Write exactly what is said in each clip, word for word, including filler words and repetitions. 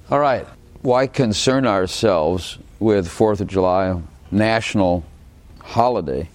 All right. Why concern ourselves with fourth of July, national holiday?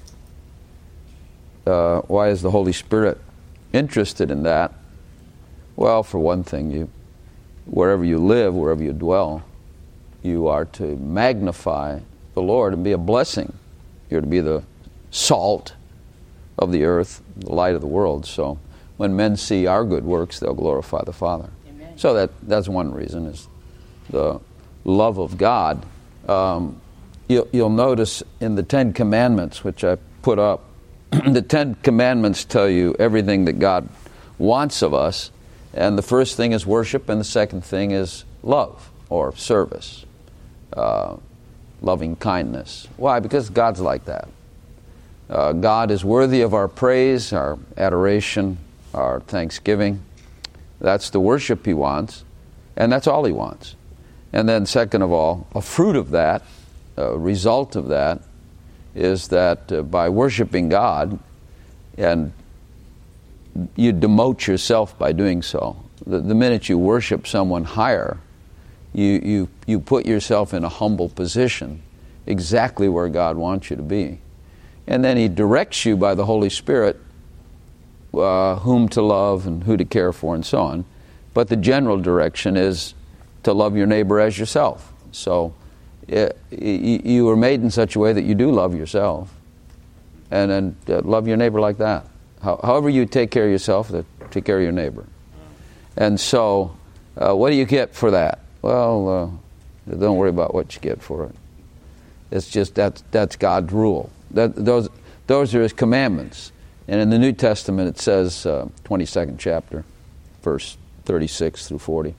Uh, why is the Holy Spirit interested in that? Well, for one thing, you, wherever you live, wherever you dwell, you are to magnify the Lord and be a blessing. You're to be the salt of the earth, the light of the world. So when men see our good works, they'll glorify the Father. Amen. So that that's one reason, is the love of God. Um, you'll, you'll notice in the Ten Commandments, which I put up, the Ten Commandments tell you everything that God wants of us. And the first thing is worship, and the second thing is love or service, uh, loving kindness. Why? Because God's like that. Uh, God is worthy of our praise, our adoration, our thanksgiving. That's the worship He wants, and that's all He wants. And then second of all, a fruit of that, a result of that, is that uh, by worshiping God, and you demote yourself by doing so. The, the minute you worship someone higher, you, you, you put yourself in a humble position, exactly where God wants you to be. And then He directs you by the Holy Spirit uh, whom to love and who to care for and so on. But the general direction is to love your neighbor as yourself. So it, you were made in such a way that you do love yourself, and then uh, love your neighbor like that. How, however you take care of yourself, take care of your neighbor. And so uh, what do you get for that? Well, uh, don't worry about what you get for it. It's just that's, that's God's rule. That, those, those are His commandments. And in the New Testament it says, uh, twenty-second chapter, verse thirty-six through forty.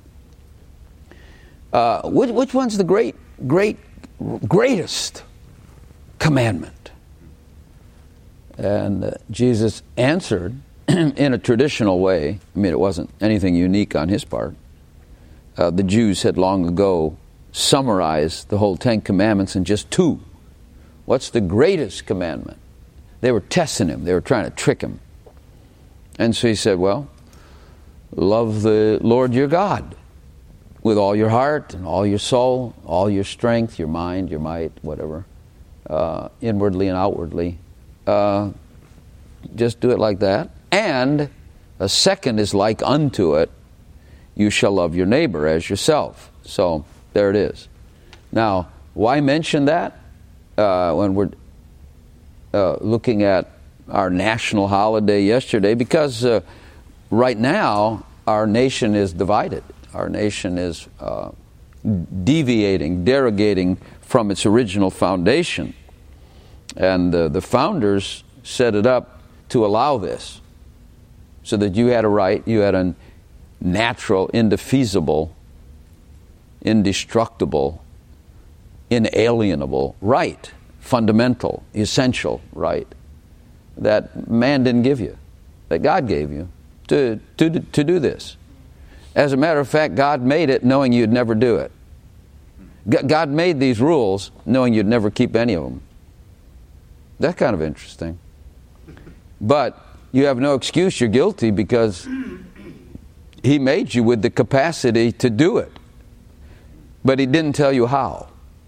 Uh, which, which one's the great, great, greatest commandment? And uh, Jesus answered in a traditional way. I mean, it wasn't anything unique on His part. Uh, the Jews had long ago summarized the whole Ten Commandments in just two. What's the greatest commandment? They were testing Him. They were trying to trick Him. And so He said, well, love the Lord your God with all your heart and all your soul, all your strength, your mind, your might, whatever, uh, inwardly and outwardly. Uh, just do it like that. And a second is like unto it, you shall love your neighbor as yourself. So there it is. Now, why mention that uh, when we're uh, looking at our national holiday yesterday? Because uh, right now our nation is divided. Our nation is uh, deviating, derogating from its original foundation. And uh, the founders set it up to allow this, so that you had a right, you had a natural, indefeasible, indestructible, inalienable right, fundamental, essential right, that man didn't give you, that God gave you, to, to, to do this. As a matter of fact, God made it knowing you'd never do it. God made these rules knowing you'd never keep any of them. That's kind of interesting. But you have no excuse, you're guilty, because He made you with the capacity to do it. But He didn't tell you how.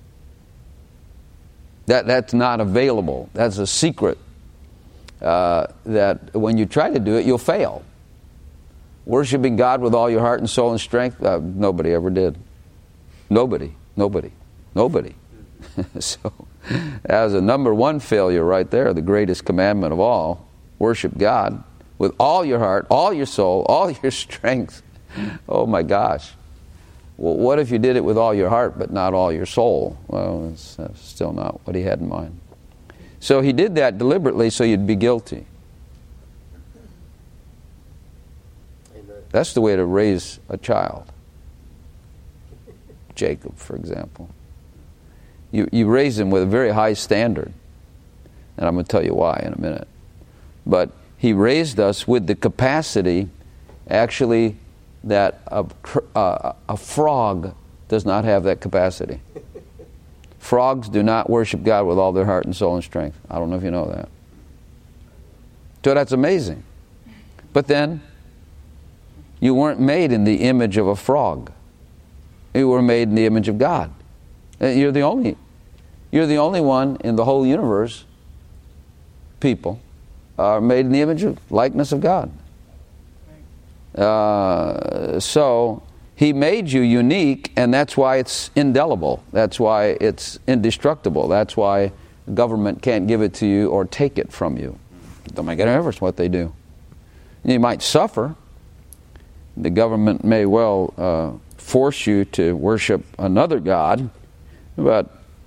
That, that's not available. That's a secret. Uh, that when you try to do it, you'll fail. Worshiping God with all your heart and soul and strength, uh, nobody ever did. Nobody, nobody, nobody. So that was a number one failure right there, the greatest commandment of all. Worship God with all your heart, all your soul, all your strength. Oh my gosh. Well, what if you did it with all your heart but not all your soul? Well, that's, that's still not what He had in mind. So He did that deliberately so you'd be guilty. That's the way to raise a child. Jacob, for example. You, you raise him with a very high standard. And I'm going to tell you why in a minute. But He raised us with the capacity, actually, that a, a, a frog does not have that capacity. Frogs do not worship God with all their heart and soul and strength. I don't know if you know that. So that's amazing. But then, you weren't made in the image of a frog. You were made in the image of God. You're the only, you're the only one in the whole universe. People are made in the image of likeness of God. Uh, so He made you unique, and that's why it's indelible. That's why it's indestructible. That's why government can't give it to you or take it from you. Don't make any difference what they do. You might suffer. The government may well uh, force you to worship another god, but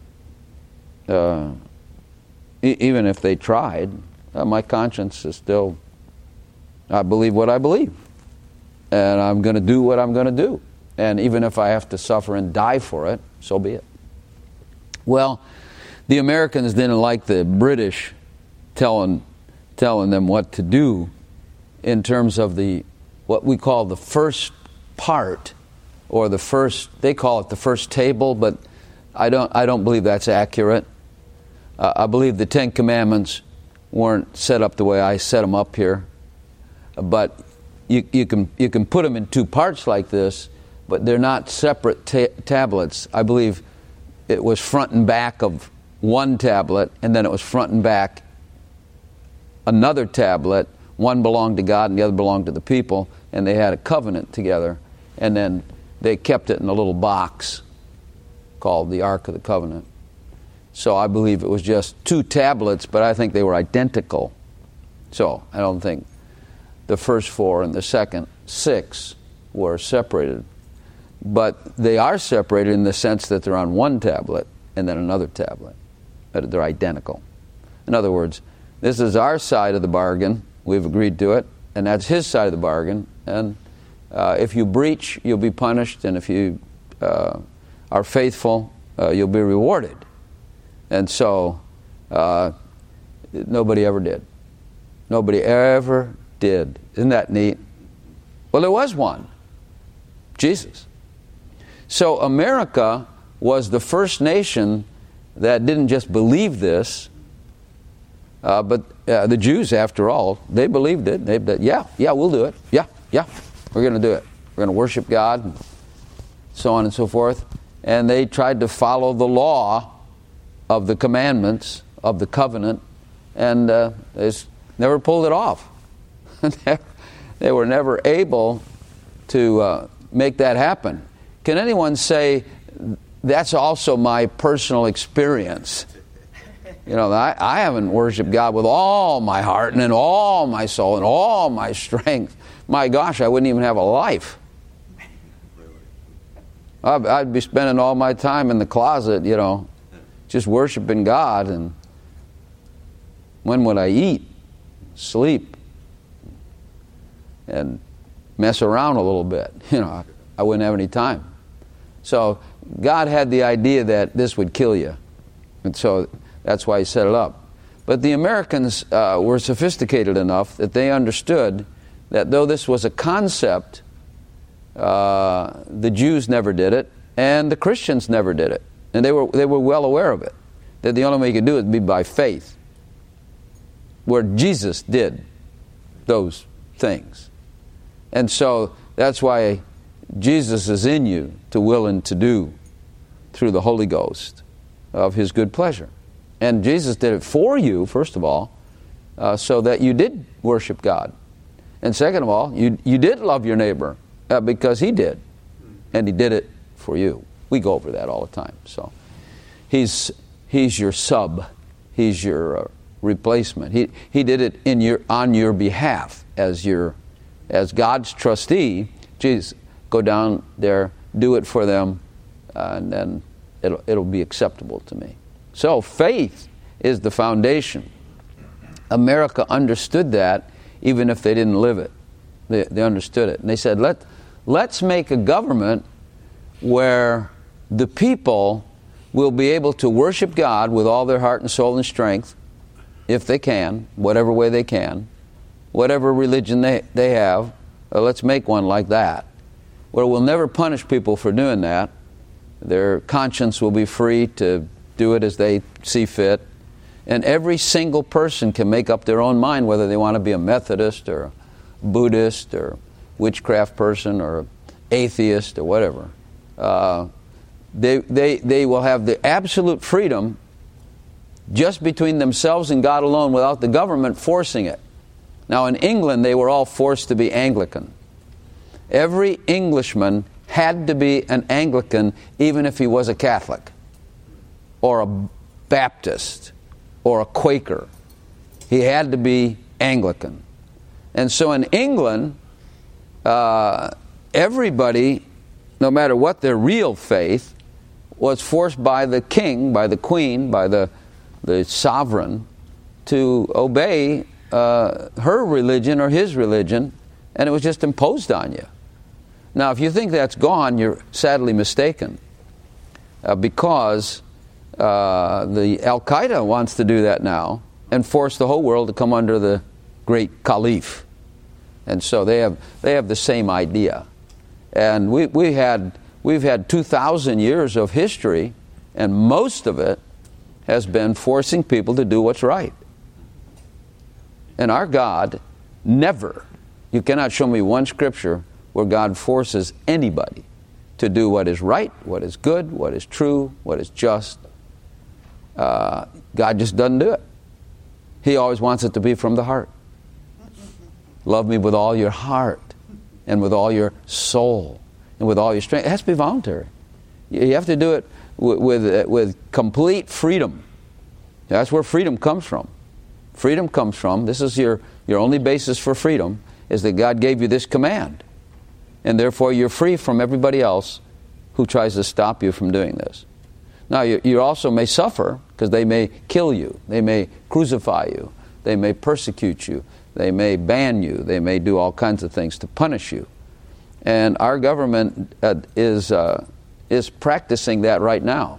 uh, e- even if they tried, uh, my conscience is still, I believe what I believe. And I'm going to do what I'm going to do. And even if I have to suffer and die for it, so be it. Well, the Americans didn't like the British telling telling them what to do in terms of the what we call the first part, or the first, they call it the first table, but I don't I don't believe that's accurate. Uh, I believe the Ten Commandments weren't set up the way I set them up here, but you you can you can put them in two parts like this, but they're not separate ta- tablets. I believe it was front and back of one tablet, and then it was front and back another tablet. One belonged to God and the other belonged to the people, and they had a covenant together, and then they kept it in a little box called the Ark of the Covenant. So I believe it was just two tablets, but I think they were identical. So I don't think the first four and the second six were separated. But they are separated in the sense that they're on one tablet and then another tablet. But they're identical. In other words, this is our side of the bargain. We've agreed to it. And that's his side of the bargain. And uh, if you breach, you'll be punished. And if you uh, are faithful, uh, you'll be rewarded. And so, uh, nobody ever did. Nobody ever did. Isn't that neat? Well, there was one. Jesus. So America was the first nation that didn't just believe this, uh, but uh, the Jews, after all, they believed it. They said, yeah, yeah, we'll do it. Yeah, yeah, we're going to do it. We're going to worship God, and so on and so forth. And they tried to follow the law of the commandments of the covenant, and uh, they never pulled it off. They were never able to uh, make that happen. Can anyone say, that's also my personal experience? You know, I, I haven't worshiped God with all my heart and in all my soul and all my strength. My gosh, I wouldn't even have a life. I'd, I'd be spending all my time in the closet, you know, just worshiping God. And when would I eat, sleep, and mess around a little bit? You know, I, I wouldn't have any time. So God had the idea that this would kill you. And so that's why He set it up. But the Americans uh, were sophisticated enough that they understood that though this was a concept, uh, the Jews never did it, and the Christians never did it. And they were they were well aware of it, that the only way you could do it would be by faith, where Jesus did those things. And so that's why Jesus is in you to will and to do through the Holy Ghost of His good pleasure. And Jesus did it for you, first of all, uh, so that you did worship God. And second of all, you you did love your neighbor uh, because He did. And He did it for you. We go over that all the time. So He's He's your sub. He's your uh, replacement. He He did it in your on your behalf as your as God's trustee. Jesus, go down there, do it for them, uh, and then it'll it'll be acceptable to me. So faith is the foundation. America understood that, even if they didn't live it. They, they understood it. And they said, Let, let's make a government where the people will be able to worship God with all their heart and soul and strength, if they can, whatever way they can, whatever religion they, they have. Uh, let's make one like that, where we'll never punish people for doing that. Their conscience will be free to do it as they see fit. And every single person can make up their own mind whether they want to be a Methodist or a Buddhist or witchcraft person or atheist or whatever. Uh, they, they, they will have the absolute freedom just between themselves and God alone without the government forcing it. Now in England, they were all forced to be Anglican. Every Englishman had to be an Anglican even if he was a Catholic or a Baptist or a Quaker. He had to be Anglican. And so in England, uh, everybody, no matter what their real faith, was forced by the king, by the queen, by the, the sovereign, to obey uh, her religion or his religion, and it was just imposed on you. Now, if you think that's gone, you're sadly mistaken, uh, because uh, the Al-Qaeda wants to do that now and force the whole world to come under the great caliph. And so they have they have the same idea. And we we had we've had two thousand years of history, and most of it has been forcing people to do what's right. And our God never, you cannot show me one scripture where God forces anybody to do what is right, what is good, what is true, what is just. Uh, God just doesn't do it. He always wants it to be from the heart. Love me with all your heart and with all your soul and with all your strength. It has to be voluntary. You have to do it with, with, with complete freedom. That's where freedom comes from. Freedom comes from, this is your, your only basis for freedom, is that God gave you this command. And therefore you're free from everybody else who tries to stop you from doing this. Now you, you also may suffer because they may kill you. They may crucify you. They may persecute you. They may ban you. They may do all kinds of things to punish you. And our government uh, is uh, is practicing that right now.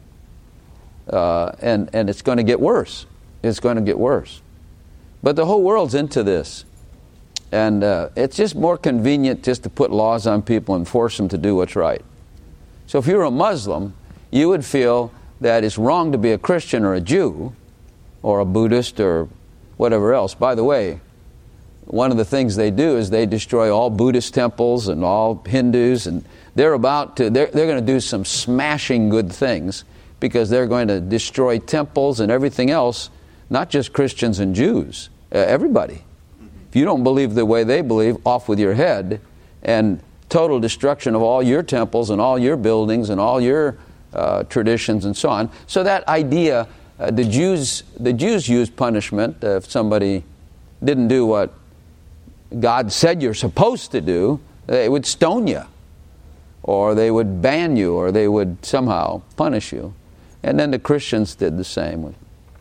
Uh, and, and it's going to get worse. It's going to get worse. But the whole world's into this. And uh, it's just more convenient just to put laws on people and force them to do what's right. So if you're a Muslim, you would feel that it's wrong to be a Christian or a Jew or a Buddhist or whatever else. By the way, one of the things they do is they destroy all Buddhist temples and all Hindus, and they're about to, they're, they're going to do some smashing good things because they're going to destroy temples and everything else, not just Christians and Jews, uh, everybody. If you don't believe the way they believe, off with your head, and total destruction of all your temples and all your buildings and all your uh, traditions and so on. So that idea, uh, the Jews, the Jews used punishment uh, if somebody didn't do what God said you're supposed to do. They would stone you, or they would ban you, or they would somehow punish you. And then the Christians did the same, with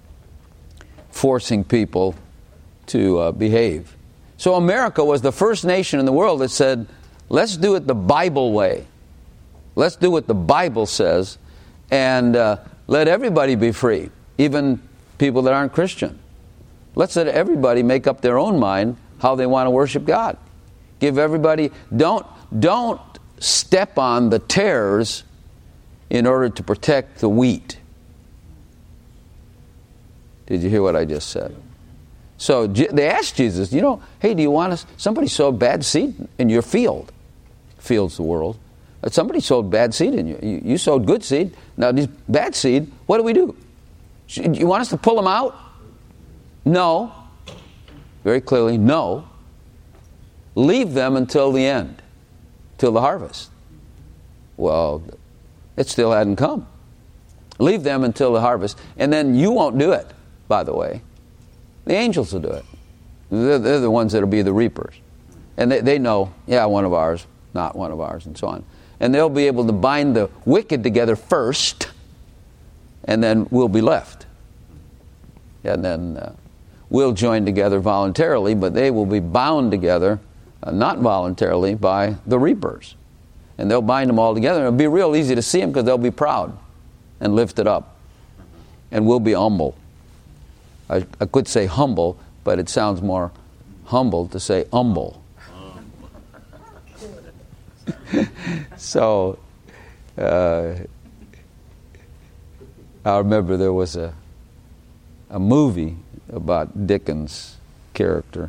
forcing people to uh, behave. So America was the first nation in the world that said, let's do it the Bible way. Let's do what the Bible says, and uh, let everybody be free, even people that aren't Christian. Let's let everybody make up their own mind how they want to worship God. Give everybody, don't, don't step on the tares in order to protect the wheat. Did you hear what I just said? So they asked Jesus, you know, hey, do you want us, somebody sowed bad seed in your field. Field's the world. Somebody sowed bad seed in you. You, you sowed good seed. Now, these bad seed, what do we do? You want us to pull them out? No. Very clearly, no. Leave them until the end, till the harvest. Well, it still hadn't come. Leave them until the harvest, and then you won't do it, by the way. The angels will do it. They're, they're the ones that will be the reapers. And they, they know, yeah, one of ours, not one of ours, and so on. And they'll be able to bind the wicked together first, and then we'll be left. And then uh, we'll join together voluntarily, but they will be bound together, uh, not voluntarily, by the reapers. And they'll bind them all together. And it'll be real easy to see them because they'll be proud and lifted up. And we'll be humble. I, I could say humble, but it sounds more humble to say humble. So, uh, I remember there was a a movie about Dickens' character,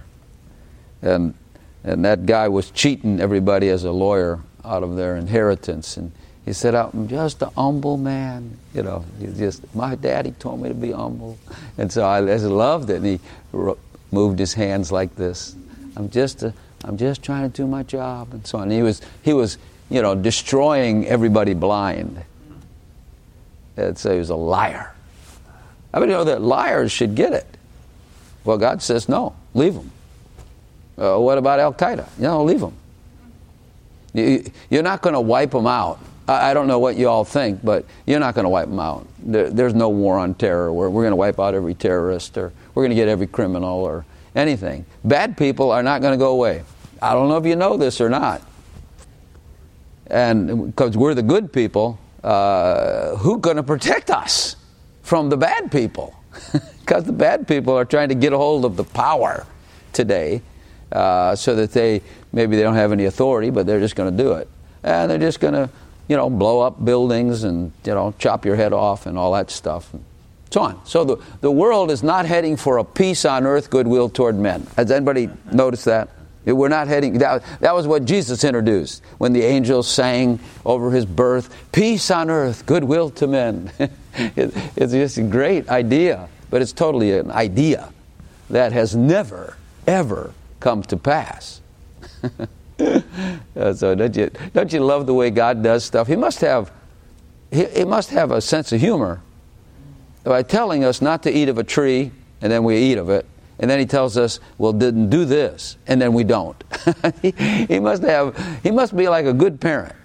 and and that guy was cheating everybody as a lawyer out of their inheritance, and He said, I'm just a humble man. You know, he just, my daddy told me to be humble. And so I just loved it. And he ro- moved his hands like this. I'm just a, I'm just trying to do my job, and so on. And he was, he was, you know, destroying everybody blind. And so he was a liar. I mean, you know that liars should get it. Well, God says, no, leave them. Uh, what about Al-Qaeda? You know, leave them. You, you're not going to wipe them out. I, I don't know what you all think, but you're not going to wipe them out. There, there's no war on terror where we're going to wipe out every terrorist, or we're going to get every criminal, or anything. Bad people are not going to go away. I don't know if you know this or not. And because we're the good people, uh, who's going to protect us from the bad people? Because the bad people are trying to get a hold of the power today, uh, so that they, maybe they don't have any authority, but they're just going to do it. And they're just going to, you know, blow up buildings and, you know, chop your head off and all that stuff. And so on. So the, the world is not heading for a peace on earth, goodwill toward men. Has anybody noticed that? We're not heading, that, that was what Jesus introduced when the angels sang over his birth, peace on earth, goodwill to men. it, it's just a great idea, but it's totally an idea that has never, ever come to pass. So don't you, don't you love the way God does stuff? He must have, he, he must have a sense of humor by telling us not to eat of a tree, and then we eat of it. And then he tells us, well, didn't do this, and then we don't. he, he must have, he must be like a good parent.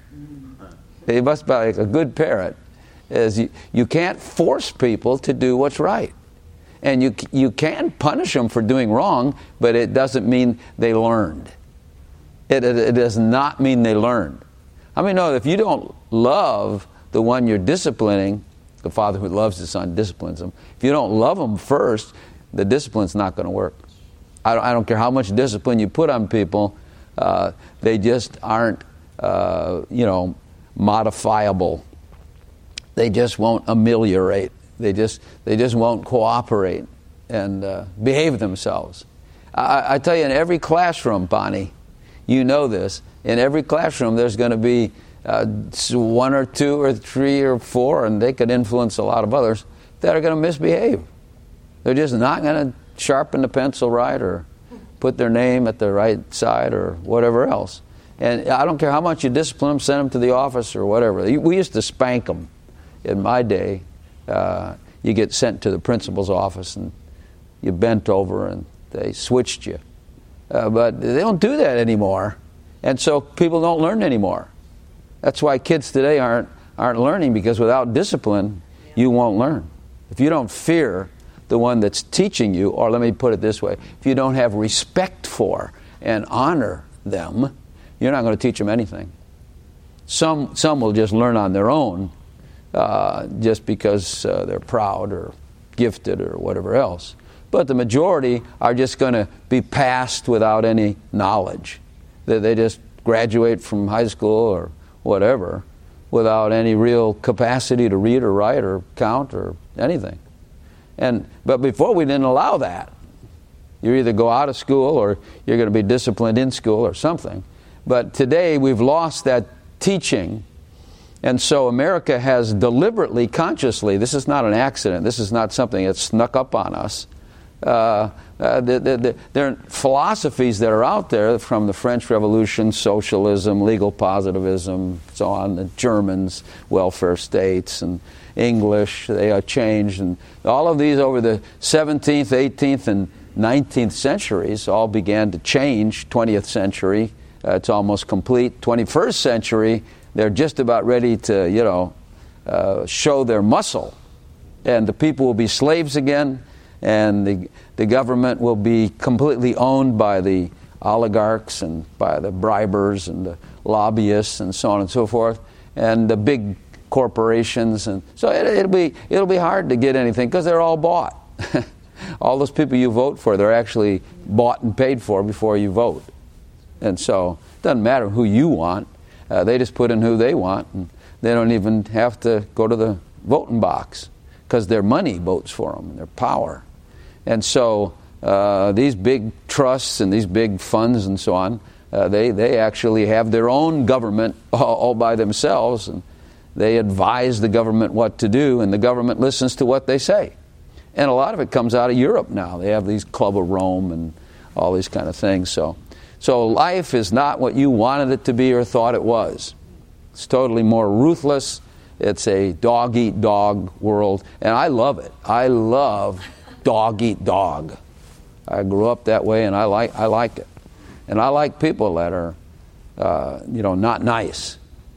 He must be like a good parent. Is you, you can't force people to do what's right. And you you can punish them for doing wrong, but it doesn't mean they learned. It, it, it does not mean they learned. I mean, no, if you don't love the one you're disciplining, the father who loves his son disciplines him. If you don't love them first, the discipline's not going to work. I don't, I don't care how much discipline you put on people, uh, they just aren't, uh, you know, modifiable. They just won't ameliorate. They just they just won't cooperate and uh, behave themselves. I, I tell you, in every classroom, Bonnie, you know this, in every classroom there's going to be uh, one or two or three or four, and they could influence a lot of others, that are going to misbehave. They're just not going to sharpen the pencil right or put their name at the right side or whatever else. And I don't care how much you discipline them, send them to the office or whatever. We used to spank them. In my day, uh, you get sent to the principal's office and you bent over and they switched you. Uh, but they don't do that anymore. And so people don't learn anymore. That's why kids today aren't aren't learning, because without discipline, you won't learn. If you don't fear the one that's teaching you, or let me put it this way, if you don't have respect for and honor them, you're not going to teach them anything. Some some will just learn on their own, uh, just because uh, they're proud or gifted or whatever else. But the majority are just going to be passed without any knowledge. They, they just graduate from high school or whatever without any real capacity to read or write or count or anything. And but before, we didn't allow that. You either go out of school or you're going to be disciplined in school or something. But today we've lost that teaching. And so America has deliberately, consciously, this is not an accident, this is not something that snuck up on us. Uh, uh, the, the, the, there are philosophies that are out there from the French Revolution, socialism, legal positivism, so on, the Germans, welfare states, and English, they are changed. And all of these over the seventeenth, eighteenth, and nineteenth centuries all began to change. twentieth century, uh, it's almost complete. twenty-first century, they're just about ready to, you know, uh, show their muscle. And the people will be slaves again, and the, the government will be completely owned by the oligarchs and by the bribers and the lobbyists and so on and so forth, and the big corporations. And so it, it'll be it'll be hard to get anything because they're all bought. All those people you vote for, they're actually bought and paid for before you vote. And so it doesn't matter who you want. Uh, they just put in who they want, and they don't even have to go to the voting box because their money votes for them, their power. And so uh, these big trusts and these big funds and so on, uh, they, they actually have their own government all, all by themselves. And They advise the government what to do, and the government listens to what they say. And a lot of it comes out of Europe now. They have these Club of Rome and all these kind of things. So, so life is not what you wanted it to be or thought it was. It's totally more ruthless. It's a dog-eat-dog world, and I love it. I love dog-eat-dog. I grew up that way, and I like I like it. And I like people that are, uh, you know, not nice.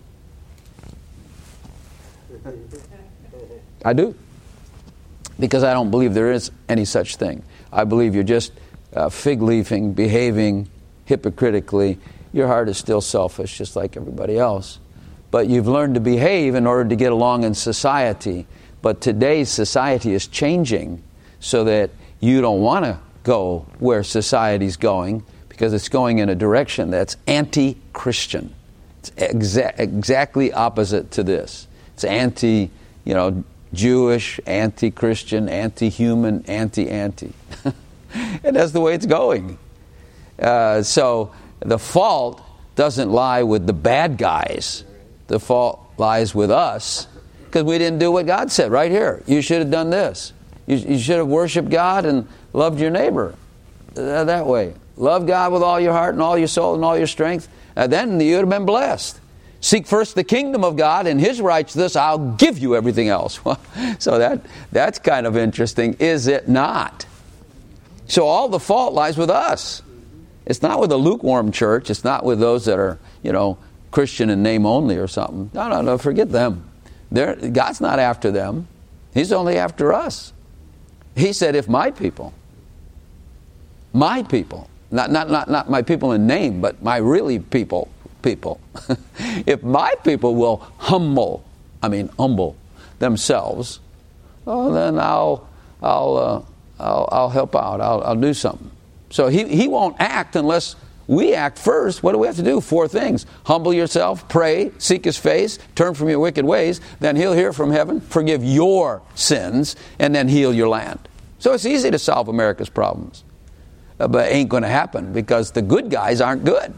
I do. Because I don't believe there is any such thing. I believe you're just uh, fig-leafing, behaving hypocritically. Your heart is still selfish, just like everybody else. But you've learned to behave in order to get along in society. But today's society is changing so that you don't want to go where society's going, because it's going in a direction that's anti-Christian. It's exa- exactly opposite to this. It's anti, you know, Jewish, anti-Christian, anti-human, anti-anti. And that's the way it's going. Uh, so the fault doesn't lie with the bad guys. The fault lies with us, because we didn't do what God said right here. You should have done this. You, you should have worshiped God and loved your neighbor uh, that way. Love God with all your heart and all your soul and all your strength. And then you would have been blessed. Seek first the kingdom of God and His righteousness. I'll give you everything else. So that that's kind of interesting, is it not? So all the fault lies with us. It's not with a lukewarm church. It's not with those that are, you know, Christian in name only or something. No, no, no, forget them. They're, God's not after them. He's only after us. He said, if my people, my people, not, not, not, not my people in name, but my really people, people, if my people will humble, I mean humble themselves, oh, then I'll, I'll, uh, I'll, I'll help out. I'll, I'll do something. So he, he won't act unless we act first. What do we have to do? Four things. Humble yourself, pray, seek His face, turn from your wicked ways. Then He'll hear from heaven, forgive your sins, and then heal your land. So it's easy to solve America's problems. Uh, but it ain't going to happen, because the good guys aren't good.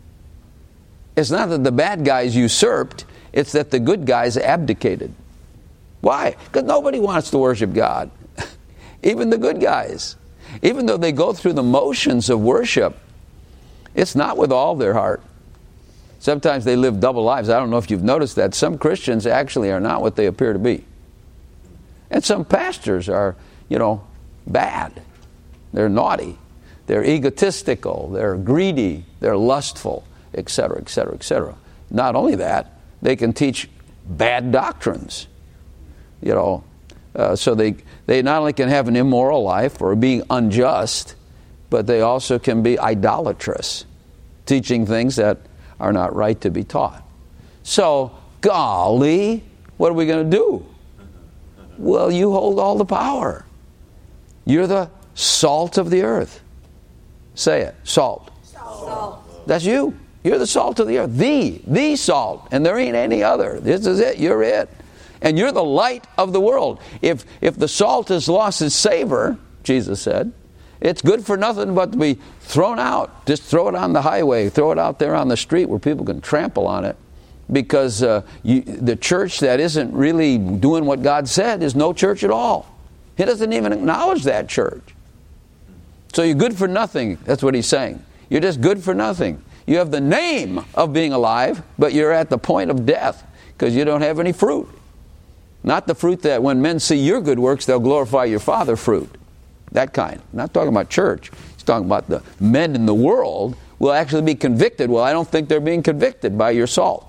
It's not that the bad guys usurped. It's that the good guys abdicated. Why? Because nobody wants to worship God. Even the good guys. Even though they go through the motions of worship, it's not with all their heart. Sometimes they live double lives. I don't know if you've noticed that. Some Christians actually are not what they appear to be. And some pastors are, you know, bad. They're naughty. They're egotistical. They're greedy. They're lustful, et cetera, et cetera, et cetera. Not only that, they can teach bad doctrines. You know, uh, so they, they not only can have an immoral life or being unjust, but they also can be idolatrous, teaching things that are not right to be taught. So, golly, what are we going to do? Well, you hold all the power. You're the salt of the earth. Say it, salt. Salt. That's you. You're the salt of the earth. The, the salt. And there ain't any other. This is it. You're it. And you're the light of the world. If, if the salt has lost its savor, Jesus said, it's good for nothing but to be thrown out. Just throw it on the highway. Throw it out there on the street where people can trample on it. Because uh, you, the church that isn't really doing what God said is no church at all. He doesn't even acknowledge that church. So you're good for nothing. That's what He's saying. You're just good for nothing. You have the name of being alive, but you're at the point of death because you don't have any fruit. Not the fruit that when men see your good works, they'll glorify your Father fruit. That kind. I'm not talking about church. He's talking about the men in the world will actually be convicted. Well, I don't think they're being convicted by your salt.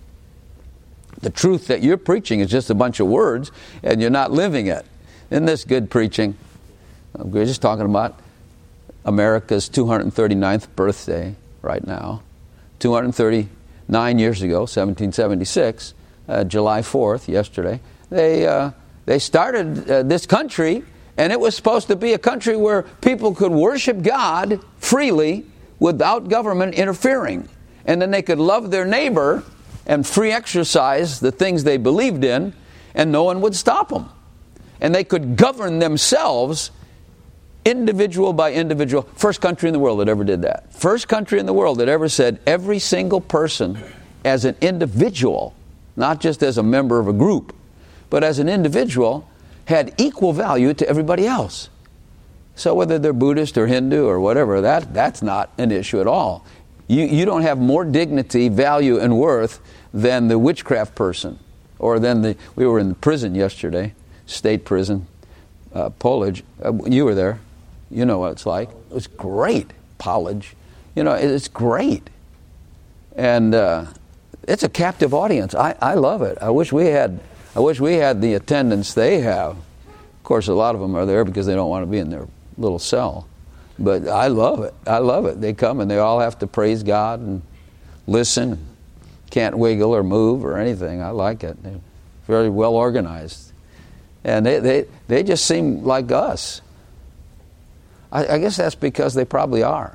The truth that you're preaching is just a bunch of words, and you're not living it. Isn't this good preaching? We're just talking about America's two hundred thirty-ninth birthday right now. two hundred thirty-nine years ago, seventeen seventy-six, uh, July fourth, yesterday, they uh, they started uh, this country, and it was supposed to be a country where people could worship God freely without government interfering. And then they could love their neighbor and free exercise the things they believed in, and no one would stop them. And they could govern themselves individual by individual. First country in the world that ever did that. First country in the world that ever said every single person as an individual, not just as a member of a group, but as an individual, had equal value to everybody else. So whether they're Buddhist or Hindu or whatever, that that's not an issue at all. You you don't have more dignity, value, and worth than the witchcraft person, or than the. We were in the prison yesterday, state prison, uh, Pollage. Uh, you were there. You know what it's like. It was great. Pollage. You know, it's great. And uh, it's a captive audience. I, I love it. I wish we had I wish we had the attendance they have. Of course, a lot of them are there because they don't want to be in their little cell. But I love it. I love it. They come and they all have to praise God and listen. Can't wiggle or move or anything. I like it. They're very well organized. And they, they, they just seem like us. I, I guess that's because they probably are.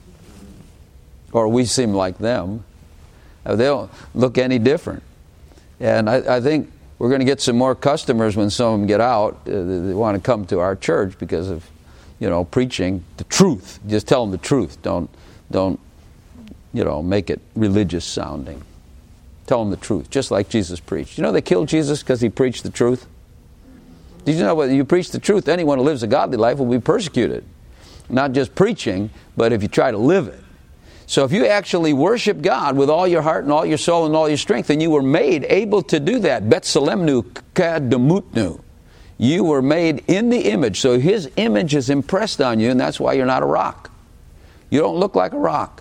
Or we seem like them. They don't look any different. And I, I think we're going to get some more customers when some of them get out. Uh, they want to come to our church because of, you know, preaching the truth. Just tell them the truth. Don't, don't, you know, make it religious sounding. Tell them the truth, just like Jesus preached. You know they killed Jesus because he preached the truth? Did you know whether you preach the truth, anyone who lives a godly life will be persecuted? Not just preaching, but if you try to live it. So if you actually worship God with all your heart and all your soul and all your strength, and you were made able to do that, Bet Salemnu Kadamutnu, you were made in the image. So his image is impressed on you, and that's why you're not a rock. You don't look like a rock.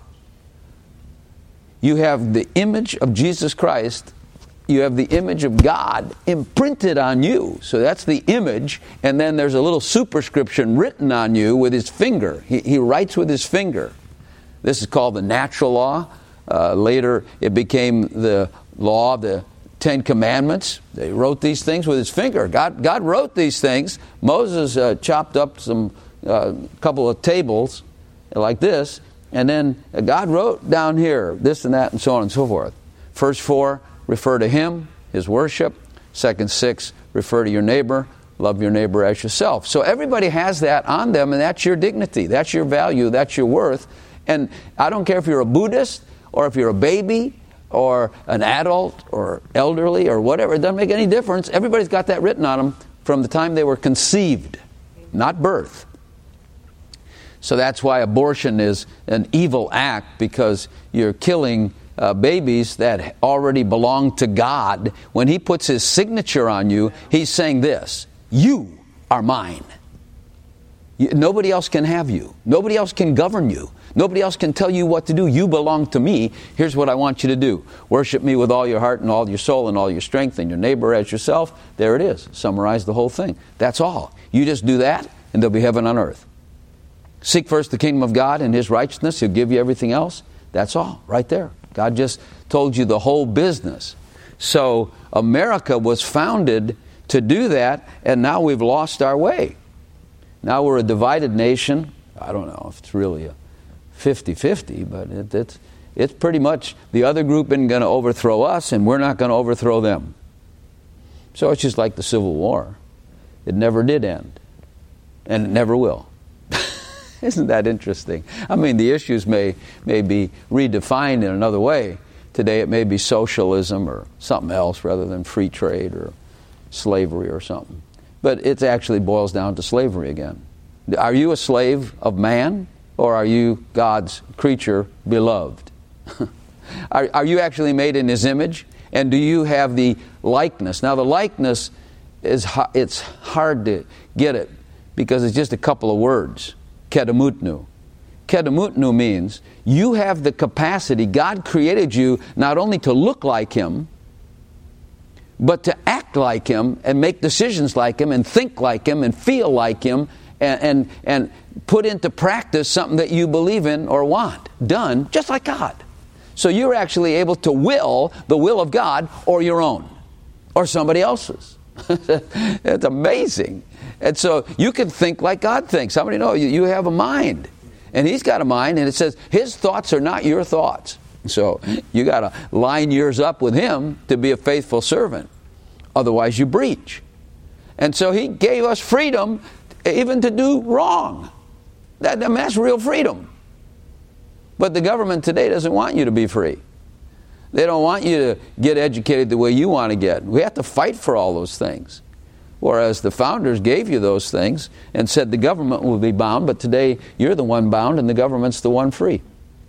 You have the image of Jesus Christ. You have the image of God imprinted on you. So that's the image, and then there's a little superscription written on you with his finger. He, he writes with his finger. This is called the natural law. Uh, later, it became the law of the Ten Commandments. They wrote these things with his finger. God, God wrote these things. Moses uh, chopped up some uh, couple of tables like this, and then God wrote down here this and that and so on and so forth. First four refer to him, his worship. Second six refer to your neighbor. Love your neighbor as yourself. So everybody has that on them, and that's your dignity. That's your value. That's your worth. And I don't care if you're a Buddhist or if you're a baby or an adult or elderly or whatever. It doesn't make any difference. Everybody's got that written on them from the time they were conceived, not birth. So that's why abortion is an evil act, because you're killing uh, babies that already belong to God. When he puts his signature on you, he's saying this: you are mine. You, nobody else can have you. Nobody else can govern you. Nobody else can tell you what to do. You belong to me. Here's what I want you to do. Worship me with all your heart and all your soul and all your strength, and your neighbor as yourself. There it is. Summarize the whole thing. That's all. You just do that, and there'll be heaven on earth. Seek first the kingdom of God and his righteousness. He'll give you everything else. That's all. Right there. God just told you the whole business. So America was founded to do that, and now we've lost our way. Now we're a divided nation. I don't know if it's really a fifty-fifty, but it, it's it's pretty much the other group isn't going to overthrow us, and we're not going to overthrow them. So it's just like the Civil War. It never did end, and it never will. Isn't that interesting? I mean, the issues may, may be redefined in another way. Today it may be socialism or something else rather than free trade or slavery or something. But it actually boils down to slavery again. Are you a slave of man, or are you God's creature beloved? are, are you actually made in his image? And do you have the likeness? Now the likeness, is it's hard to get it because it's just a couple of words. Kedamutnu. Kedamutnu means you have the capacity. God created you not only to look like him, but to act like him and make decisions like him and think like him and feel like him and, and, and put into practice something that you believe in or want done just like God. So you're actually able to will the will of God or your own or somebody else's. It's amazing. And so you can think like God thinks. How many know you, you have a mind? And he's got a mind, and it says his thoughts are not your thoughts. So you got to line yours up with him to be a faithful servant. Otherwise you breach. And so he gave us freedom even to do wrong. That, I mean, that's real freedom. But the government today doesn't want you to be free. They don't want you to get educated the way you want to get. We have to fight for all those things. Whereas the founders gave you those things and said the government will be bound, but today you're the one bound and the government's the one free.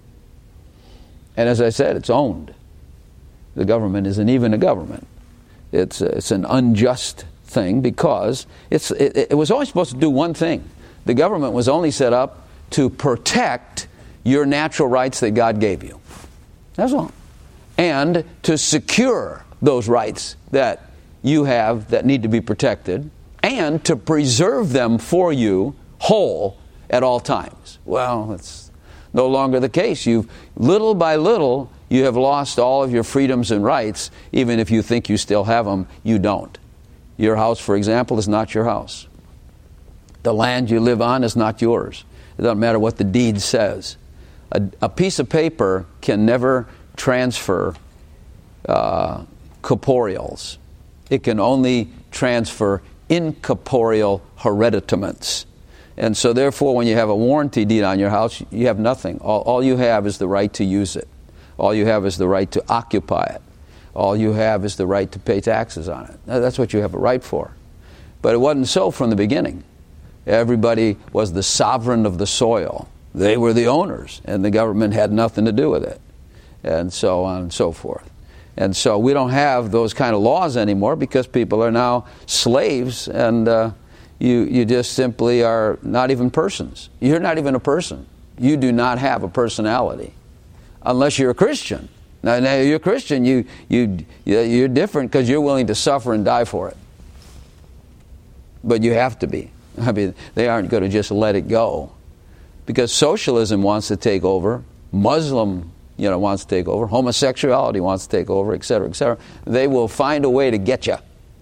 And as I said, it's owned. The government isn't even a government. It's it's an unjust thing because it's it, it was only supposed to do one thing. The government was only set up to protect your natural rights that God gave you. That's all. And to secure those rights that you have that need to be protected, and to preserve them for you whole at all times. Well, it's no longer the case. You've little by little you have lost all of your freedoms and rights. Even if you think you still have them, you don't. Your house, for example, is not your house. The land you live on is not yours. It doesn't matter what the deed says. A, a piece of paper can never transfer uh, corporeals. It can only transfer incorporeal hereditaments. And so therefore, when you have a warranty deed on your house, you have nothing. All, all you have is the right to use it. All you have is the right to occupy it. All you have is the right to pay taxes on it. Now, that's what you have a right for. But it wasn't so from the beginning. Everybody was the sovereign of the soil. They were the owners, and the government had nothing to do with it, and so on and so forth. And so we don't have those kind of laws anymore because people are now slaves, and uh, you you just simply are not even persons. You're not even a person. You do not have a personality unless you're a Christian. Now, now you're a Christian, you you you're different because you're willing to suffer and die for it. But you have to be. I mean, they aren't going to just let it go, because socialism wants to take over, Muslim you know, wants to take over, homosexuality wants to take over, et cetera, et cetera. They will find a way to get you.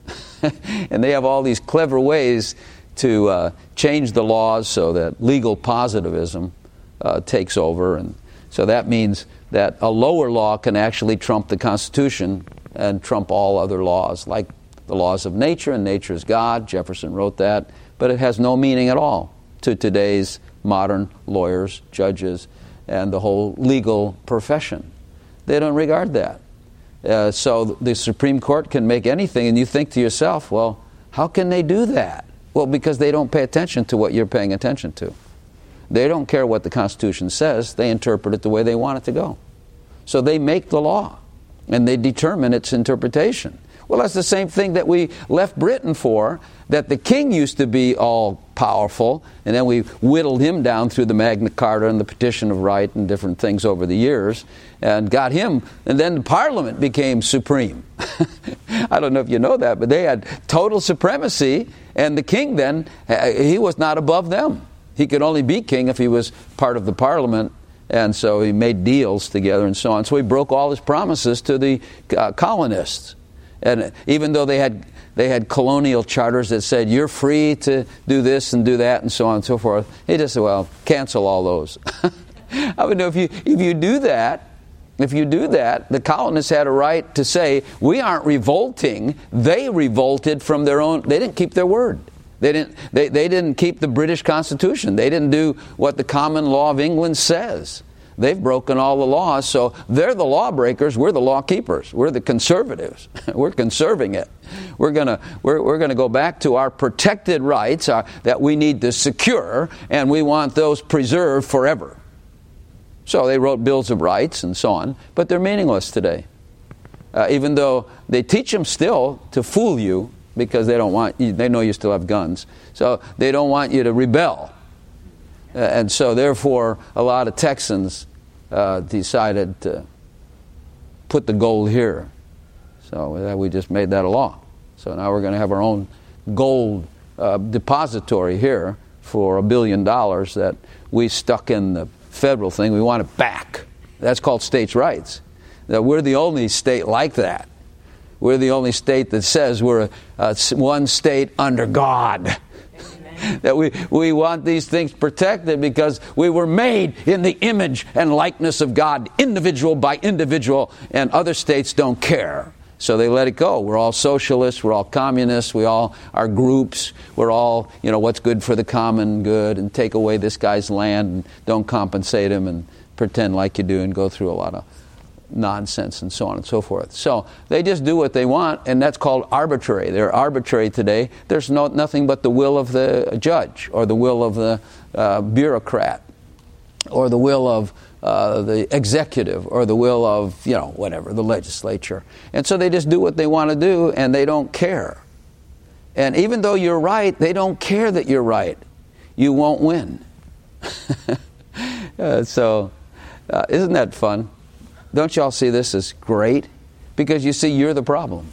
And they have all these clever ways to uh, change the laws so that legal positivism uh, takes over. And so that means that a lower law can actually trump the Constitution and trump all other laws, like the laws of nature, and nature is God. Jefferson wrote that. But it has no meaning at all to today's modern lawyers, judges, and the whole legal profession. They don't regard that. Uh, so the Supreme Court can make anything, and you think to yourself, well, how can they do that? Well, because they don't pay attention to what you're paying attention to. They don't care what the Constitution says. They interpret it the way they want it to go. So they make the law, and they determine its interpretation. Well, that's the same thing that we left Britain for, that the king used to be all powerful, and then we whittled him down through the Magna Carta and the Petition of Right and different things over the years, and got him, and then the Parliament became supreme. I don't know if you know that, but they had total supremacy, and the king then, he was not above them. He could only be king if he was part of the Parliament, and so he made deals together and so on. So he broke all his promises to the uh, colonists. And even though they had they had colonial charters that said you're free to do this and do that and so on and so forth, he just said, well, cancel all those. I would know if you if you do that, if you do that, the colonists had a right to say, we aren't revolting. They revolted from their own. They didn't keep their word. They didn't. They they didn't keep the British Constitution. They didn't do what the common law of England says. They've broken all the laws, so they're the lawbreakers. We're the law keepers. We're the conservatives. We're conserving it. We're gonna we're we're gonna go back to our protected rights uh, that we need to secure, and we want those preserved forever. So they wrote bills of rights and so on, but they're meaningless today. Uh, even though they teach them still to fool you because they don't want you, they know you still have guns, so they don't want you to rebel. Uh, and so, therefore, a lot of Texans uh, decided to put the gold here. So uh, we just made that a law. So now we're going to have our own gold uh, depository here for a billion dollars that we stuck in the federal thing. We want it back. That's called states' rights. Now, we're the only state like that. We're the only state that says we're a, a, one state under God. That we, we want these things protected because we were made in the image and likeness of God, individual by individual, and other states don't care. So they let it go. We're all socialists, we're all communists, we all are groups, we're all, you know, what's good for the common good, and take away this guy's land and don't compensate him and pretend like you do and go through a lot of nonsense and so on and so forth. So they just do what they want, and that's called arbitrary. They're arbitrary today. There's no nothing but the will of the judge, or the will of the uh, bureaucrat, or the will of uh, the executive, or the will of, you know, whatever, the legislature. And so they just do what they want to do, and they don't care. And even though you're right, they don't care that you're right. You won't win. uh, so uh, isn't that fun? Don't y'all see this as great? Because you see, you're the problem.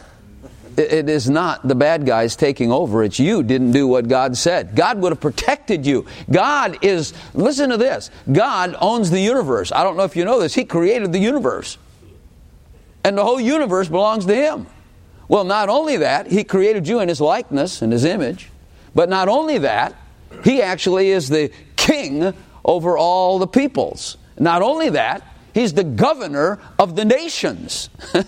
It, it is not the bad guys taking over. It's you didn't do what God said. God would have protected you. God is, listen to this, God owns the universe. I don't know if you know this. He created the universe. And the whole universe belongs to Him. Well, not only that, He created you in His likeness and His image. But not only that, He actually is the king over all the peoples. Not only that, He's the governor of the nations.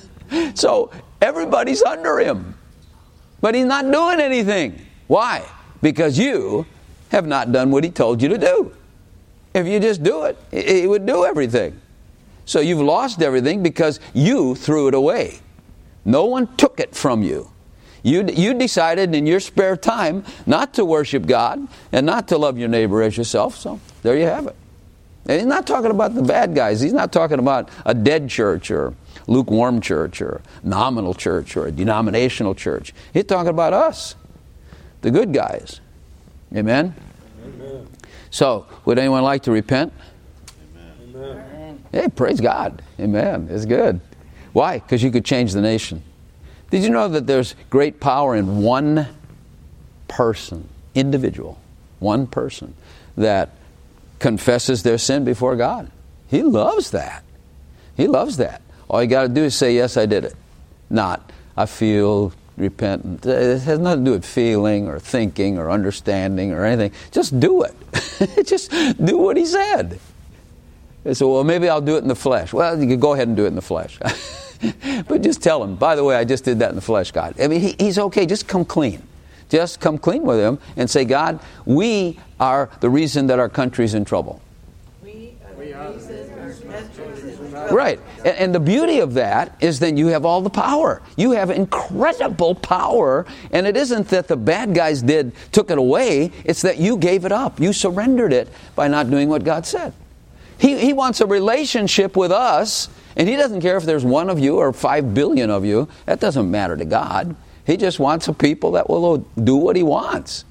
So everybody's under Him. But He's not doing anything. Why? Because you have not done what He told you to do. If you just do it, He would do everything. So you've lost everything because you threw it away. No one took it from you. You, you decided in your spare time not to worship God and not to love your neighbor as yourself. So there you have it. And He's not talking about the bad guys. He's not talking about a dead church or lukewarm church or nominal church or a denominational church. He's talking about us, the good guys. Amen? Amen. So, would anyone like to repent? Amen. Amen. Hey, praise God. Amen. It's good. Why? Because you could change the nation. Did you know that there's great power in one person, individual, one person that confesses their sin before God? He loves that. He loves that. All you got to do is say, yes, I did it. Not, I feel repentant. It has nothing to do with feeling or thinking or understanding or anything. Just do it. Just do what He said. They say, well, maybe I'll do it in the flesh. Well, you can go ahead and do it in the flesh. But just tell Him, by the way, I just did that in the flesh, God. I mean, he, He's okay. Just come clean. Just come clean with Him and say, God, we are the reason that our country's in trouble. We are the reason our country's in trouble. Right. And, and the beauty of that is then you have all the power. You have incredible power. And it isn't that the bad guys did, took it away. It's that you gave it up. You surrendered it by not doing what God said. He, he wants a relationship with us. And He doesn't care if there's one of you or five billion of you. That doesn't matter to God. He just wants a people that will do what He wants.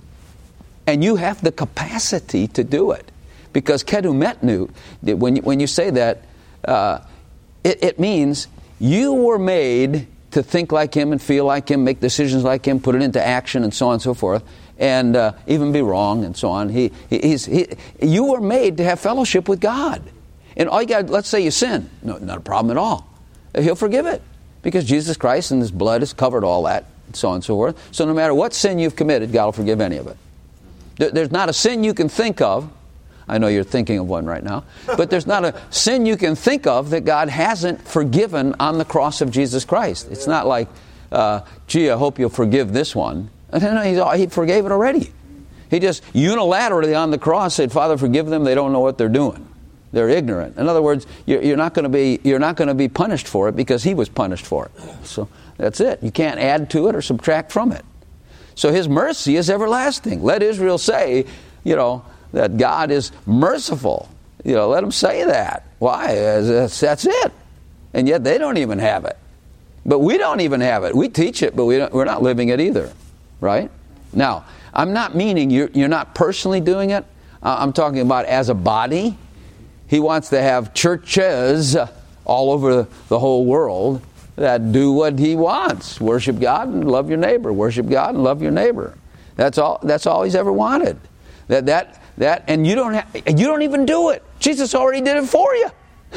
And you have the capacity to do it. Because kedumetnu, when you, when you say that, uh, it, it means you were made to think like Him and feel like Him, make decisions like Him, put it into action and so on and so forth, and uh, even be wrong and so on. He, he, he's, he, you were made to have fellowship with God. And all you got, let's say you sin. No, not a problem at all. He'll forgive it. Because Jesus Christ and His blood has covered all that, and so on and so forth. So no matter what sin you've committed, God will forgive any of it. There's not a sin you can think of. I know you're thinking of one right now. But there's not a sin you can think of that God hasn't forgiven on the cross of Jesus Christ. It's not like, uh, gee, I hope you'll forgive this one. No, He forgave it already. He just unilaterally on the cross said, Father, forgive them. They don't know what they're doing. They're ignorant. In other words, you're not going to be you're not going to be punished for it because He was punished for it. So that's it. You can't add to it or subtract from it. So His mercy is everlasting. Let Israel say, you know, that God is merciful. You know, let them say that. Why? That's, that's it. And yet they don't even have it. But we don't even have it. We teach it, but we don't, we're not living it either. Right? Now, I'm not meaning you're, you're not personally doing it. I'm talking about as a body. He wants to have churches all over the whole world that do what He wants. Worship God and love your neighbor. Worship God and love your neighbor. That's all. That's all He's ever wanted. That that that, and you don't have, you don't even do it. Jesus already did it for you.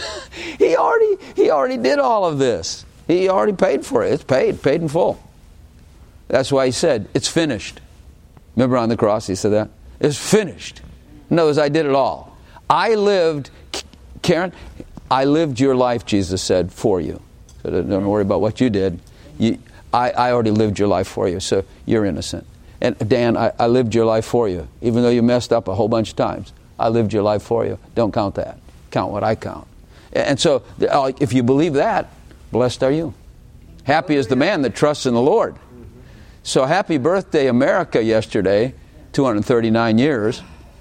he already He already did all of this. He already paid for it. It's paid, paid in full. That's why He said, "It's finished." Remember on the cross He said that? It's finished. In other words, I did it all. I lived. Karen, I lived your life, Jesus said, for you. So don't worry about what you did. You, I, I already lived your life for you, so you're innocent. And Dan, I, I lived your life for you. Even though you messed up a whole bunch of times, I lived your life for you. Don't count that. Count what I count. And so, uh, if you believe that, blessed are you. Happy is the man that trusts in the Lord. So happy birthday, America, yesterday, two hundred thirty-nine years.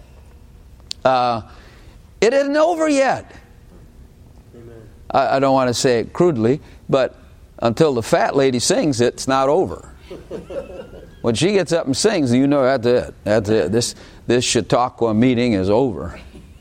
Uh, it isn't over yet. Amen. I, I don't want to say it crudely, but until the fat lady sings, it's not over. When she gets up and sings, you know that's it. That's it. This this Chautauqua meeting is over.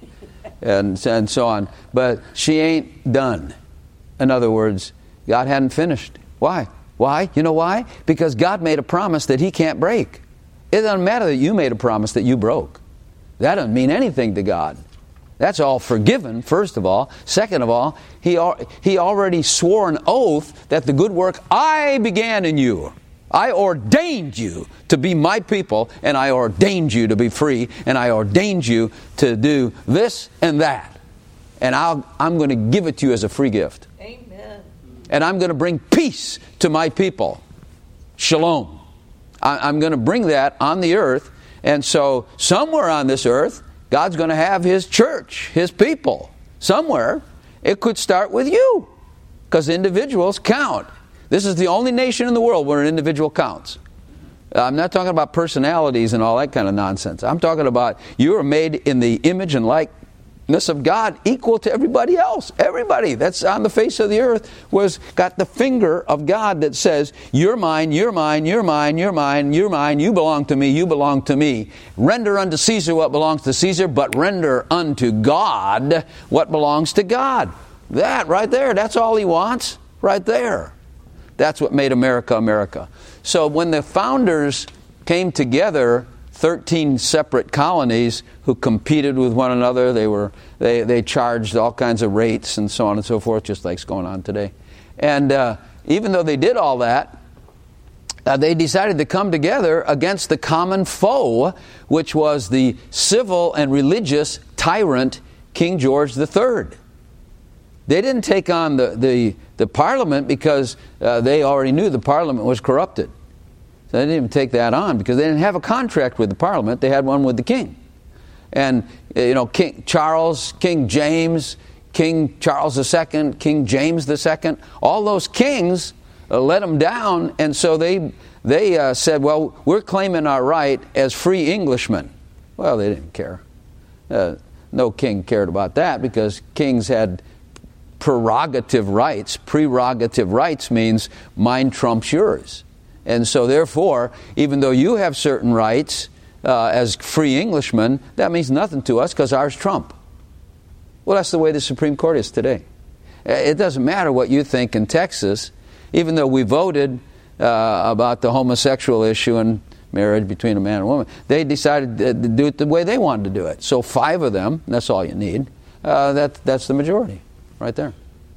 And, and so on. But she ain't done. In other words, God hadn't finished. Why? Why? You know why? Because God made a promise that He can't break. It doesn't matter that you made a promise that you broke. That doesn't mean anything to God. That's all forgiven, first of all. Second of all, He, he already swore an oath that the good work I began in you, I ordained you to be my people, and I ordained you to be free, and I ordained you to do this and that. And I'll, I'm going to give it to you as a free gift. Amen. And I'm going to bring peace to my people. Shalom. I, I'm going to bring that on the earth. And so somewhere on this earth, God's going to have His church, His people. Somewhere. It could start with you. Because individuals count. This is the only nation in the world where an individual counts. I'm not talking about personalities and all that kind of nonsense. I'm talking about you are made in the image and likeness of God, equal to everybody else. Everybody that's on the face of the earth was got the finger of God that says, you're mine, you're mine, you're mine, you're mine, you're mine, you belong to me, you belong to me. Render unto Caesar what belongs to Caesar, but render unto God what belongs to God. That right there, that's all He wants, right there. That's what made America America. So when the founders came together, thirteen separate colonies who competed with one another, they were they, they charged all kinds of rates and so on and so forth, just like it's going on today. And uh, even though they did all that, uh, they decided to come together against the common foe, which was the civil and religious tyrant King George the Third. They didn't take on the, the, the Parliament because uh, they already knew the Parliament was corrupted. So they didn't even take that on because they didn't have a contract with the Parliament. They had one with the King. And, you know, King Charles, King James, King Charles the Second, King James the Second, all those kings uh, let them down. And so they, they uh, said, well, we're claiming our right as free Englishmen. Well, they didn't care. Uh, no king cared about that because kings had prerogative rights. Prerogative rights means mine trumps yours. And so therefore, even though you have certain rights uh, as free Englishmen, that means nothing to us because ours trump. Well, that's the way the Supreme Court is today. It doesn't matter what you think in Texas, even though we voted uh, about the homosexual issue and marriage between a man and a woman. They decided to do it the way they wanted to do it. So five of them, that's all you need, uh, that, that's the majority. Right there.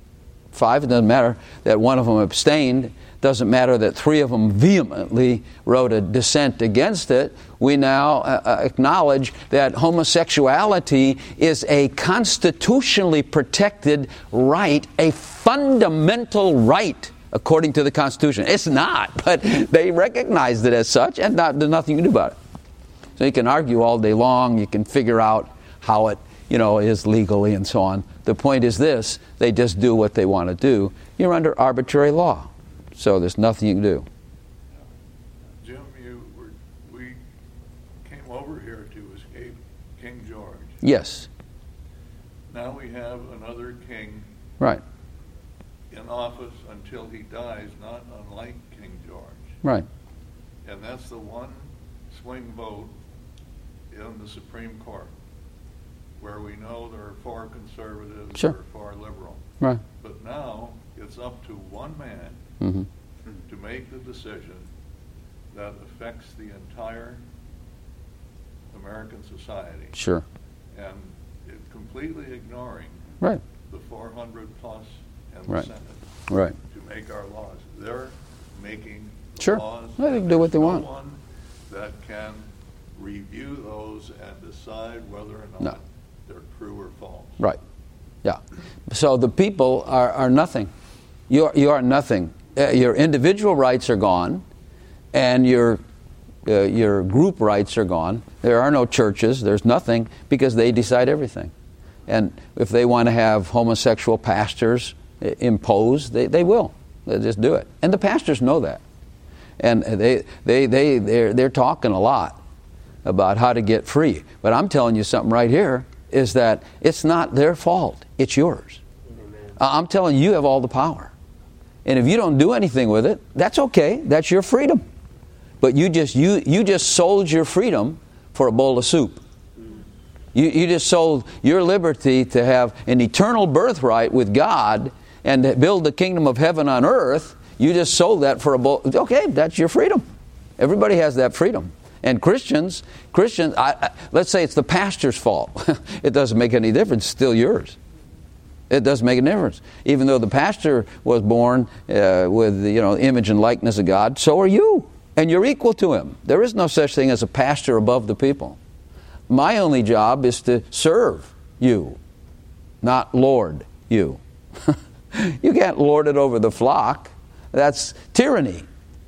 Five, it doesn't matter that one of them abstained. Doesn't matter that three of them vehemently wrote a dissent against it. We now uh, acknowledge that homosexuality is a constitutionally protected right, a fundamental right according to the Constitution. It's not, but they recognized it as such, and not, there's nothing you can do about it. So you can argue all day long. You can figure out how it, you know, is legally and so on. The point is this, they just do what they want to do. You're under arbitrary law. So there's nothing you can do. Jim, you were, we came over here to escape King George. Yes. Now we have another king Right. in office until he dies, not unlike King George. Right. And that's the one swing vote in the Supreme Court, where we know there are four conservatives Sure. or four liberal. Right. But now it's up to one man Mm-hmm. to make the decision that affects the entire American society. Sure. And it's completely ignoring Right. the four hundred plus and the Right. Senate Right. to make our laws. They're making Sure. laws. Well, they and can do what they there's want. No one that can review those and decide whether or not No. they're true or false. Right. Yeah. So the people are, are nothing. You are, you are nothing. Uh, your individual rights are gone, and your uh, your group rights are gone. There are no churches. There's nothing because they decide everything. And if they want to have homosexual pastors imposed, they, they will. They'll just do it. And the pastors know that. And they, they, they, they're, they're talking a lot about how to get free. But I'm telling you something right here, is that it's not their fault. It's yours. Amen. I'm telling you, you have all the power. And if you don't do anything with it, that's okay. That's your freedom. But you just you you just sold your freedom for a bowl of soup. You, you just sold your liberty to have an eternal birthright with God and to build the kingdom of heaven on earth. You just sold that for a bowl. Okay, that's your freedom. Everybody has that freedom. And Christians, Christians, I, I, let's say it's the pastor's fault. It doesn't make any difference. It's still yours. It doesn't make a difference. Even though the pastor was born uh, with the you know, image and likeness of God, so are you. And you're equal to him. There is no such thing as a pastor above the people. My only job is to serve you, not lord you. You can't lord it over the flock. That's tyranny.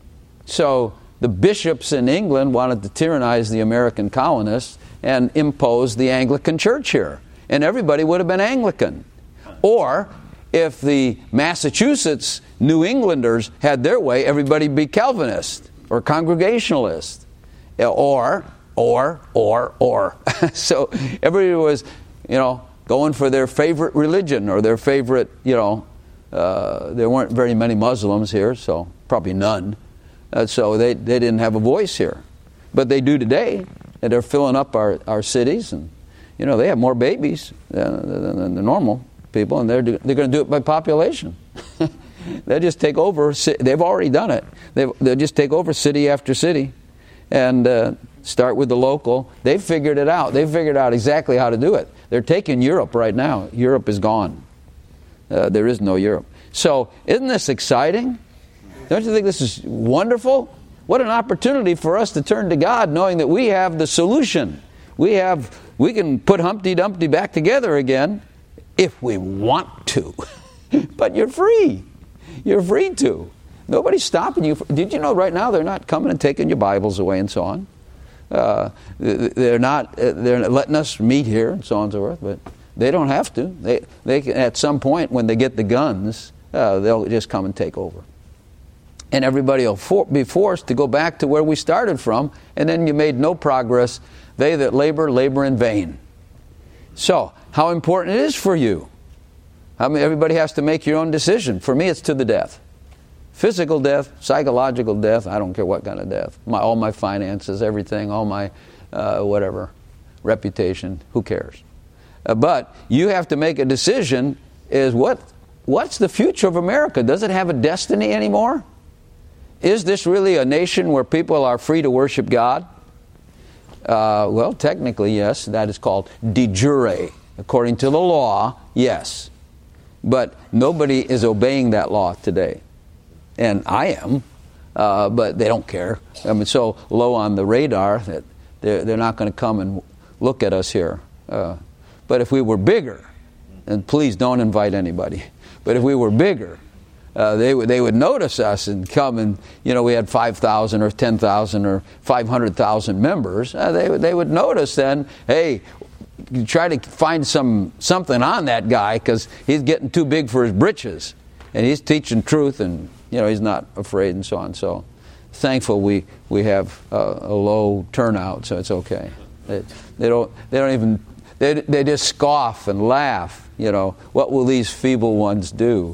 So the bishops in England wanted to tyrannize the American colonists and impose the Anglican Church here. And everybody would have been Anglican. Or if the Massachusetts New Englanders had their way, everybody would be Calvinist or Congregationalist. Or, or, or, or. So everybody was, you know, going for their favorite religion or their favorite, you know, uh, there weren't very many Muslims here, so probably none. Uh, so they, they didn't have a voice here. But they do today. And they're filling up our, our cities. And, you know, they have more babies than, than, than the normal people. And they're, do, they're going to do it by population. They'll just take over. They've already done it. They've, they'll just take over city after city. And uh, start with the local. They've figured it out. They've figured out exactly how to do it. They're taking Europe right now. Europe is gone. Uh, there is no Europe. So isn't this exciting? Don't you think this is wonderful? What an opportunity for us to turn to God, knowing that we have the solution. We have, we can put Humpty Dumpty back together again if we want to. But you're free. You're free to. Nobody's stopping you. Did you know right now they're not coming and taking your Bibles away and so on? Uh, they're not. They're letting us meet here and so on and so forth. But they don't have to. They they can, at some point when they get the guns, uh, they'll just come and take over. And everybody will for, be forced to go back to where we started from, and then you made no progress. They that labor, labor in vain. So, how important it is for you. I mean, everybody has to make your own decision. For me, it's to the death. Physical death, psychological death, I don't care what kind of death. My, all my finances, everything, all my uh, whatever, reputation, who cares? Uh, but you have to make a decision, is what what's the future of America? Does it have a destiny anymore? Is this really a nation where people are free to worship God? Uh, well, technically, yes. That is called de jure. According to the law, yes. But nobody is obeying that law today. And I am, uh, but they don't care. I mean, so low on the radar that they're, they're not going to come and look at us here. Uh, but if we were bigger, and please don't invite anybody, but if we were bigger, Uh, they would they would notice us and come and, you know, we had five thousand or ten thousand or five hundred thousand members. Uh, they would they would notice then, hey, you try to find some something on that guy because he's getting too big for his britches, and he's teaching truth, and you know he's not afraid and so on. So thankful we we have uh, a low turnout, so it's okay. They, they don't they don't even they they just scoff and laugh. You know, what will these feeble ones do?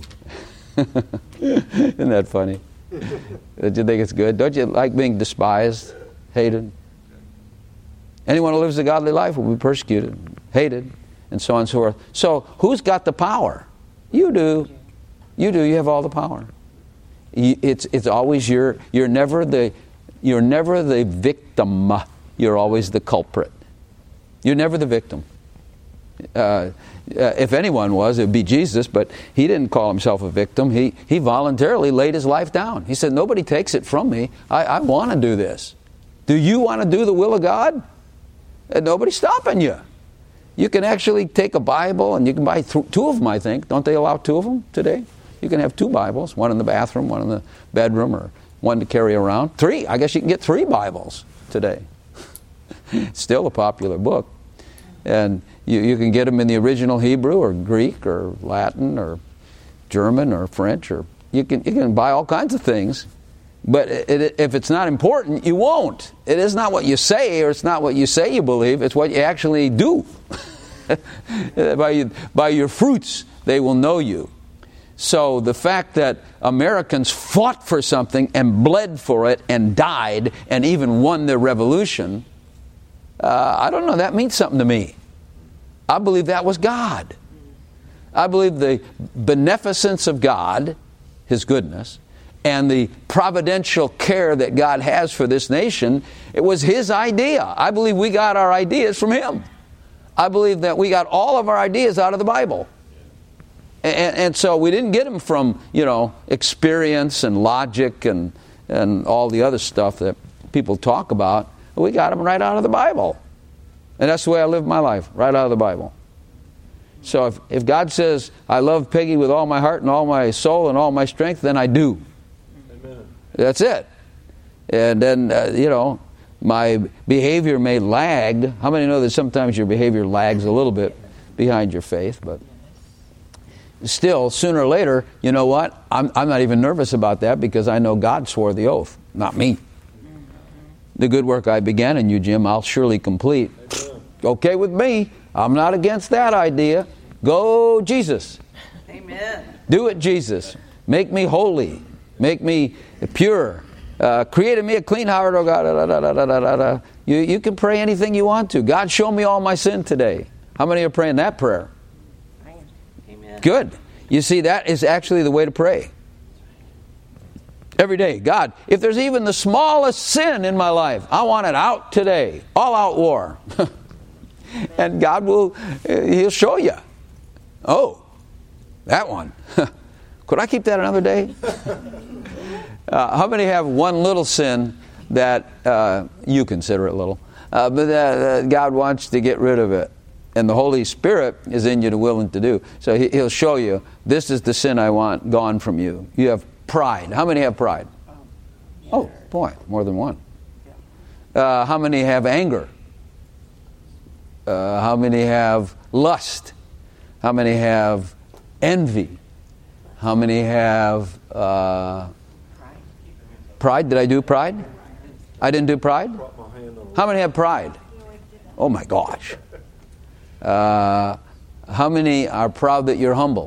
Isn't that funny? Do you think it's good? Don't you like being despised, hated? Anyone who lives a godly life will be persecuted, hated, and so on and so forth. So who's got the power? You do. You do. You have all the power. It's it's always your. You're never the. You're never the victim. You're always the culprit. You're never the victim. Uh, uh, if anyone was, it would be Jesus, but he didn't call himself a victim. He he voluntarily laid his life down. He said, nobody takes it from me. I, I want to do this. Do you want to do the will of God? And nobody's stopping you. You can actually take a Bible, and you can buy th- two of them, I think. Don't they allow two of them today? You can have two Bibles, one in the bathroom, one in the bedroom, or one to carry around. Three. I guess you can get three Bibles today. It's still a popular book. And you, you can get them in the original Hebrew or Greek or Latin or German or French, or you can you can buy all kinds of things. But it, it, if it's not important, you won't. It is not what you say, or it's not what you say you believe. It's what you actually do. by, you, by your fruits, they will know you. So the fact that Americans fought for something and bled for it and died and even won their revolution, uh, I don't know, that means something to me. I believe that was God. I believe the beneficence of God, His goodness, and the providential care that God has for this nation, it was His idea. I believe we got our ideas from Him. I believe that we got all of our ideas out of the Bible. And, and so we didn't get them from, you know, experience and logic and, and all the other stuff that people talk about. We got them right out of the Bible. And that's the way I live my life, right out of the Bible. So if, if God says, I love Peggy with all my heart and all my soul and all my strength, then I do. Amen. That's it. And then, uh, you know, my behavior may lag. How many know that sometimes your behavior lags a little bit behind your faith? But still, sooner or later, you know what? I'm, I'm not even nervous about that because I know God swore the oath, not me. The good work I began in you, Jim, I'll surely complete. Okay with me. I'm not against that idea. Go, Jesus. Amen. Do it, Jesus. Make me holy. Make me pure. Uh, create in me a clean heart, oh God. Da, da, da, da, da, da. You, you can pray anything you want to. God, show me all my sin today. How many are praying that prayer? Amen. Good. You see, that is actually the way to pray. Every day. God, if there's even the smallest sin in my life, I want it out today. All out war. And God will, He'll show you. Oh, that one. Could I keep that another day? Uh, how many have one little sin that uh, you consider it little, uh, but uh, God wants to get rid of it? And the Holy Spirit is in you to willing to do. So he, He'll show you, this is the sin I want gone from you. You have pride. How many have pride? Oh, boy, more than one. Uh, how many have anger? Uh, how many have lust? How many have envy? How many have uh, pride? Did I do pride? I didn't do pride? How many have pride? Oh my gosh. Uh, how many are proud that you're humble?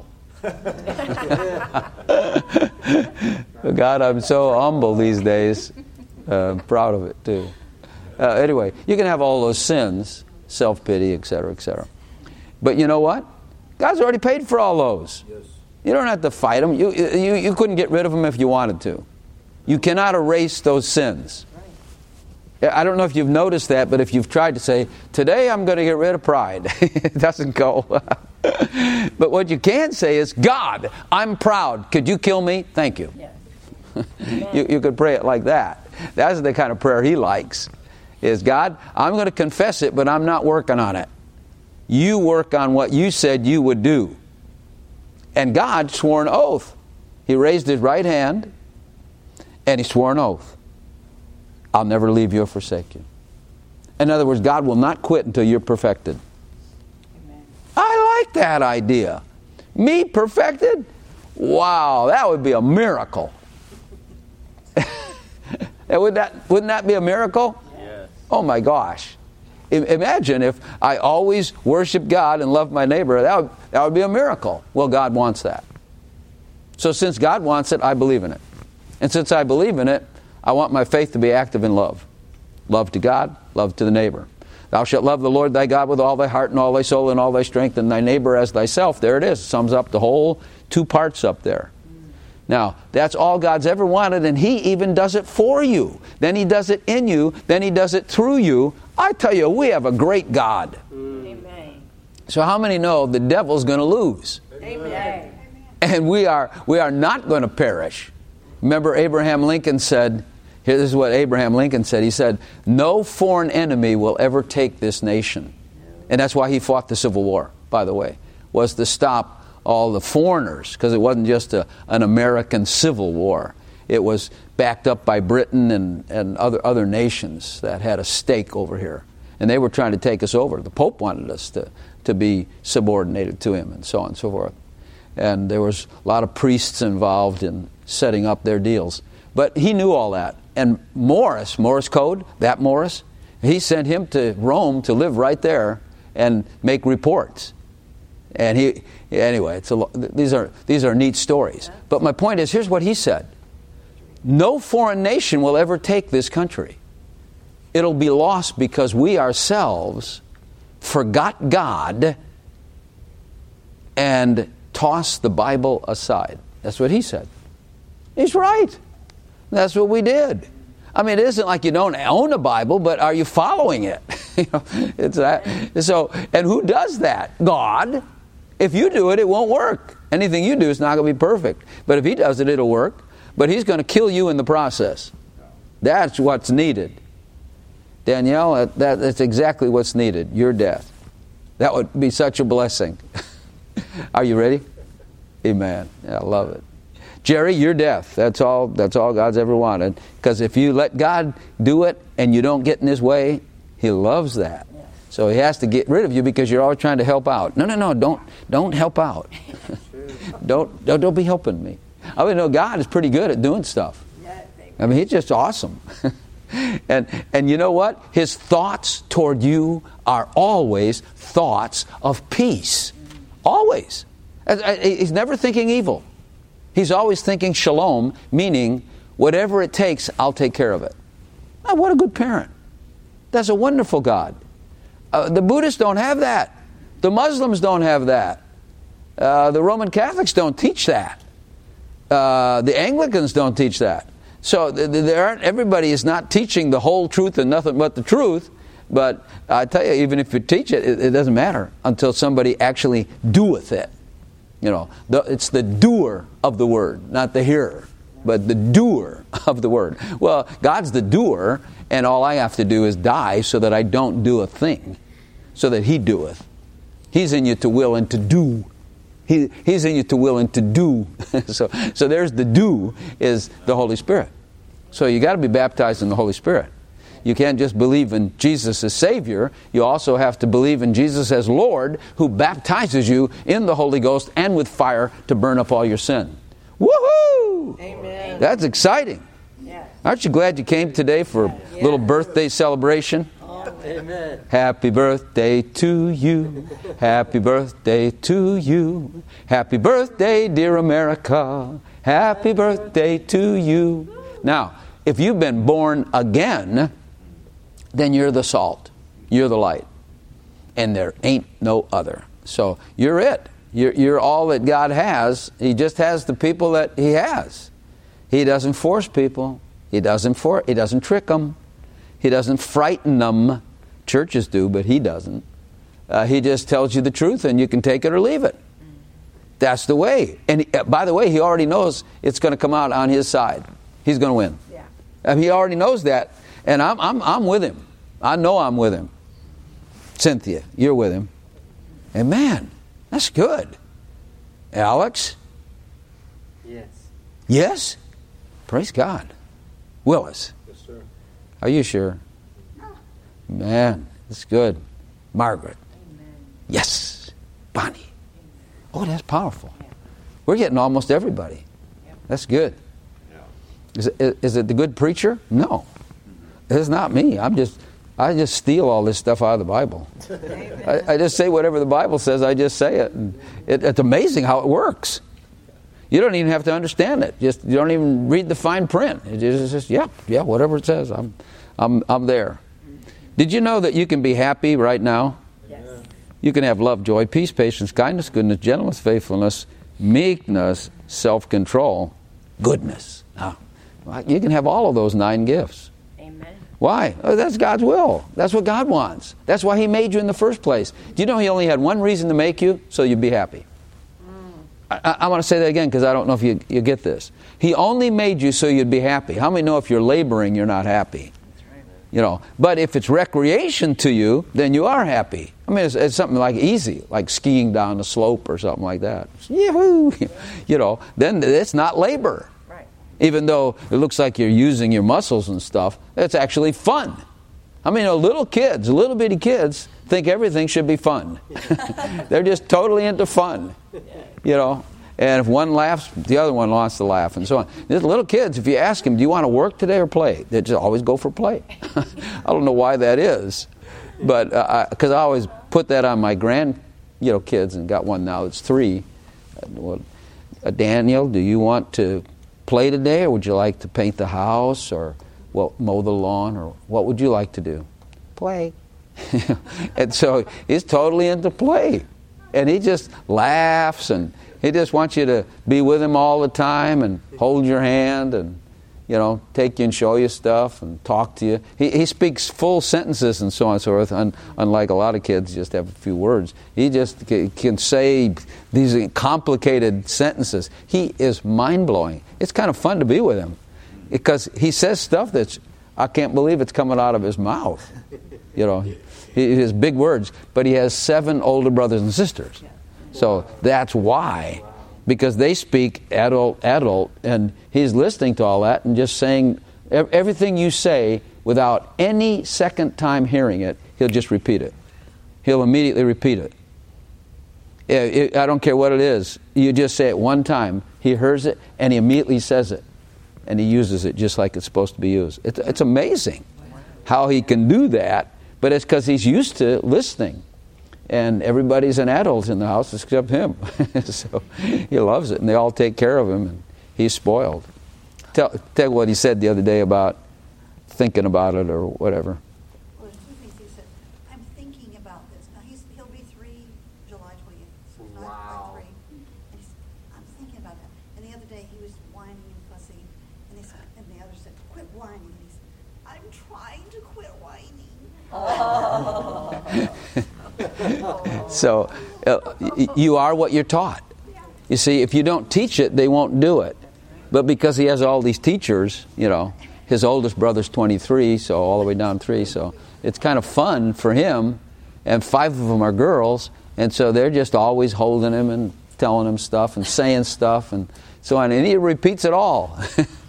God, I'm so humble these days. Uh, I'm proud of it too. Uh, anyway, you can have all those sins, self-pity, et cetera, et cetera. But you know what? God's already paid for all those. Yes. You don't have to fight them. You, you, you couldn't get rid of them if you wanted to. You cannot erase those sins. I don't know if you've noticed that, but if you've tried to say, today I'm going to get rid of pride, it doesn't go. But what you can say is, God, I'm proud. Could you kill me? Thank you. Yes. you, you could pray it like that. That's the kind of prayer He likes. Is, God, I'm going to confess it, but I'm not working on it. You work on what you said you would do. And God swore an oath. He raised His right hand, and He swore an oath. I'll never leave you or forsake you. In other words, God will not quit until you're perfected. Amen. I like that idea. Me perfected? Wow, that would be a miracle. Would that, wouldn't that be a miracle? Yes. Oh my gosh. I, imagine if I always worship God and love my neighbor. That would, that would be a miracle. Well, God wants that. So since God wants it, I believe in it. And since I believe in it, I want my faith to be active in love. Love to God, love to the neighbor. Thou shalt love the Lord thy God with all thy heart and all thy soul and all thy strength, and thy neighbor as thyself. There it is. Sums up the whole two parts up there. Now, that's all God's ever wanted, and He even does it for you. Then He does it in you. Then He does it through you. I tell you, we have a great God. Amen. So how many know the devil's going to lose? Amen. And we are, we are not going to perish. Remember Abraham Lincoln said, here, this is what Abraham Lincoln said. He said, no foreign enemy will ever take this nation. And that's why he fought the Civil War, by the way, was to stop all the foreigners, because it wasn't just a, an American Civil War. It was backed up by Britain and, and other, other nations that had a stake over here. And they were trying to take us over. The Pope wanted us to, to be subordinated to him and so on and so forth. And there was a lot of priests involved in setting up their deals. But he knew all that. And Morris, Morse code, that Morris, he sent him to Rome to live right there and make reports. And he, anyway, it's a, these are these are neat stories. But my point is, here's what he said. No foreign nation will ever take this country. It'll be lost because we ourselves forgot God and tossed the Bible aside. That's what he said. He's right. That's what we did. I mean, it isn't like you don't own a Bible, but are you following it? You know, it's that. So, and who does that? God. If you do it, it won't work. Anything you do is not going to be perfect. But if he does it, it'll work. But he's going to kill you in the process. That's what's needed. Danielle, that, that's exactly what's needed. Your death. That would be such a blessing. Are you ready? Amen. Yeah, I love it. Jerry, your death. That's all. That's all God's ever wanted. Because if you let God do it and you don't get in His way, He loves that. So He has to get rid of you because you're always trying to help out. No, no, no. Don't don't help out. don't, don't don't be helping me. I mean, no, God is pretty good at doing stuff. I mean, He's just awesome. and and you know what? His thoughts toward you are always thoughts of peace. Always. He's never thinking evil. He's always thinking shalom, meaning whatever it takes, I'll take care of it. Oh, what a good parent. That's a wonderful God. Uh, the Buddhists don't have that. The Muslims don't have that. Uh, the Roman Catholics don't teach that. Uh, the Anglicans don't teach that. So there aren't, everybody is not teaching the whole truth and nothing but the truth. But I tell you, even if you teach it, it, it doesn't matter until somebody actually doeth it. You know, the, it's the doer of the word, not the hearer, but the doer of the word. Well, God's the doer, and all I have to do is die so that I don't do a thing, so that He doeth. He's in you to will and to do. He, he's in you to will and to do. so, so there's the do is the Holy Spirit. So you got to be baptized in the Holy Spirit. You can't just believe in Jesus as Savior. You also have to believe in Jesus as Lord, who baptizes you in the Holy Ghost and with fire to burn up all your sin. Woohoo! Amen. That's exciting. Yes. Aren't you glad you came today for a Yes. little birthday celebration? Amen. Happy birthday to you. Happy birthday to you. Happy birthday, dear America. Happy birthday to you. Now, if you've been born again, then you're the salt. You're the light. And there ain't no other. So you're it. You're, you're all that God has. He just has the people that He has. He doesn't force people. He doesn't for, He doesn't trick them. He doesn't frighten them. Churches do, but He doesn't. Uh, he just tells you the truth, and you can take it or leave it. That's the way. And he, by the way, He already knows it's going to come out on His side. He's going to win. Yeah. I mean, He already knows that, and I'm I'm I'm with Him. I know I'm with Him. Cynthia, you're with Him. And man, that's good. Alex? Yes. Yes? Praise God. Willis? Yes, sir. Are you sure? Man, that's good. Margaret? Amen. Yes. Bonnie? Oh, that's powerful. We're getting almost everybody. That's good. Is it, is it the good preacher? No. It's not me. I'm just, I just steal all this stuff out of the Bible. I, I just say whatever the Bible says, I just say it. And it. It's amazing how it works. You don't even have to understand it. Just you don't even read the fine print. It's just, just yeah, yeah, whatever it says, I'm, I'm, I'm there. Did you know that you can be happy right now? Yes. You can have love, joy, peace, patience, kindness, goodness, gentleness, faithfulness, meekness, self-control, goodness. Now, you can have all of those nine gifts. Amen. Why? Oh, that's God's will. That's what God wants. That's why He made you in the first place. Do you know He only had one reason to make you? So you'd be happy. I, I want to say that again because I don't know if you, you get this. He only made you so you'd be happy. How many know if you're laboring, you're not happy? That's right. You know, but if it's recreation to you, then you are happy. I mean, it's, it's something like easy, like skiing down a slope or something like that. Yahoo! You know, then it's not labor. Right. Even though it looks like you're using your muscles and stuff, it's actually fun. I mean, you know, little kids, little bitty kids think everything should be fun. They're just totally into fun, you know. And if one laughs, the other one wants to laugh, and so on. These little kids, if you ask them, do you want to work today or play? They just always go for play. I don't know why that is, but because uh, I, I always put that on my grand, you know, kids, and got one now that's three. Well, uh, Daniel, do you want to play today, or would you like to paint the house, or well, mow the lawn, or what would you like to do? Play. And so he's totally into play, and he just laughs, and he just wants you to be with him all the time and hold your hand and, you know, take you and show you stuff and talk to you. He, he speaks full sentences and so on and so forth, un, unlike a lot of kids just have a few words. He just c- can say these complicated sentences. He is mind-blowing. It's kind of fun to be with him because he says stuff that's, I can't believe it's coming out of his mouth. You know, he, he has big words, but he has seven older brothers and sisters. So that's why, because they speak adult, adult, and he's listening to all that and just saying everything you say without any second time hearing it, he'll just repeat it. He'll immediately repeat it. I don't care what it is. You just say it one time, he hears it, and he immediately says it. And he uses it just like it's supposed to be used. It's, it's amazing how he can do that, but it's because he's used to listening. And everybody's an adult in the house except him. So he loves it, and they all take care of him, and he's spoiled. Tell, tell what he said the other day about thinking about it or whatever. Well, there's two things he said. I'm thinking about this. Now, he's, he'll be three July twentieth. So he's not Wow. quite three. And he's, I'm thinking about that. And the other day, he was whining and fussing. And, he said, and the other said, quit whining. And he said, I'm trying to quit whining. Oh. So uh, y- you are what you're taught. You see, if you don't teach it, they won't do it. But because he has all these teachers, you know, his oldest brother's twenty-three, so all the way down three, so it's kind of fun for him. And five of them are girls, and so they're just always holding him and telling him stuff and saying stuff and so on. And he repeats it all.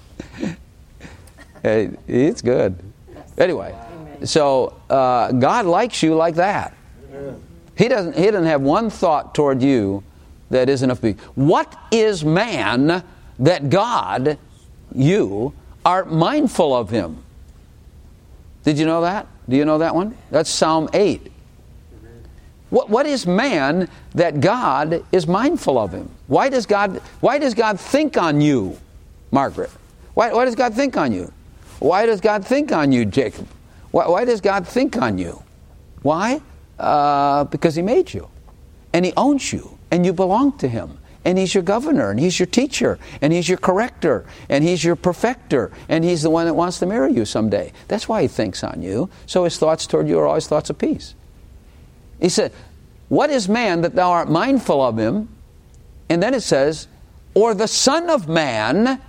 It's good. Anyway, so uh, God likes you like that. He doesn't, he doesn't have one thought toward you that isn't of me. What is man that God, you, are mindful of him? Did you know that? Do you know that one? That's Psalm eight. What, what is man that God is mindful of him? Why does God, why does God think on you, Margaret? Why, why does God think on you? Why does God think on you, Jacob? Why, why does God think on you? Why? Uh, because he made you, and he owns you, and you belong to him, and he's your governor, and he's your teacher, and he's your corrector, and he's your perfecter, and he's the one that wants to marry you someday. That's why he thinks on you. So his thoughts toward you are always thoughts of peace. He said, what is man that thou art mindful of him? And then it says, or the Son of Man,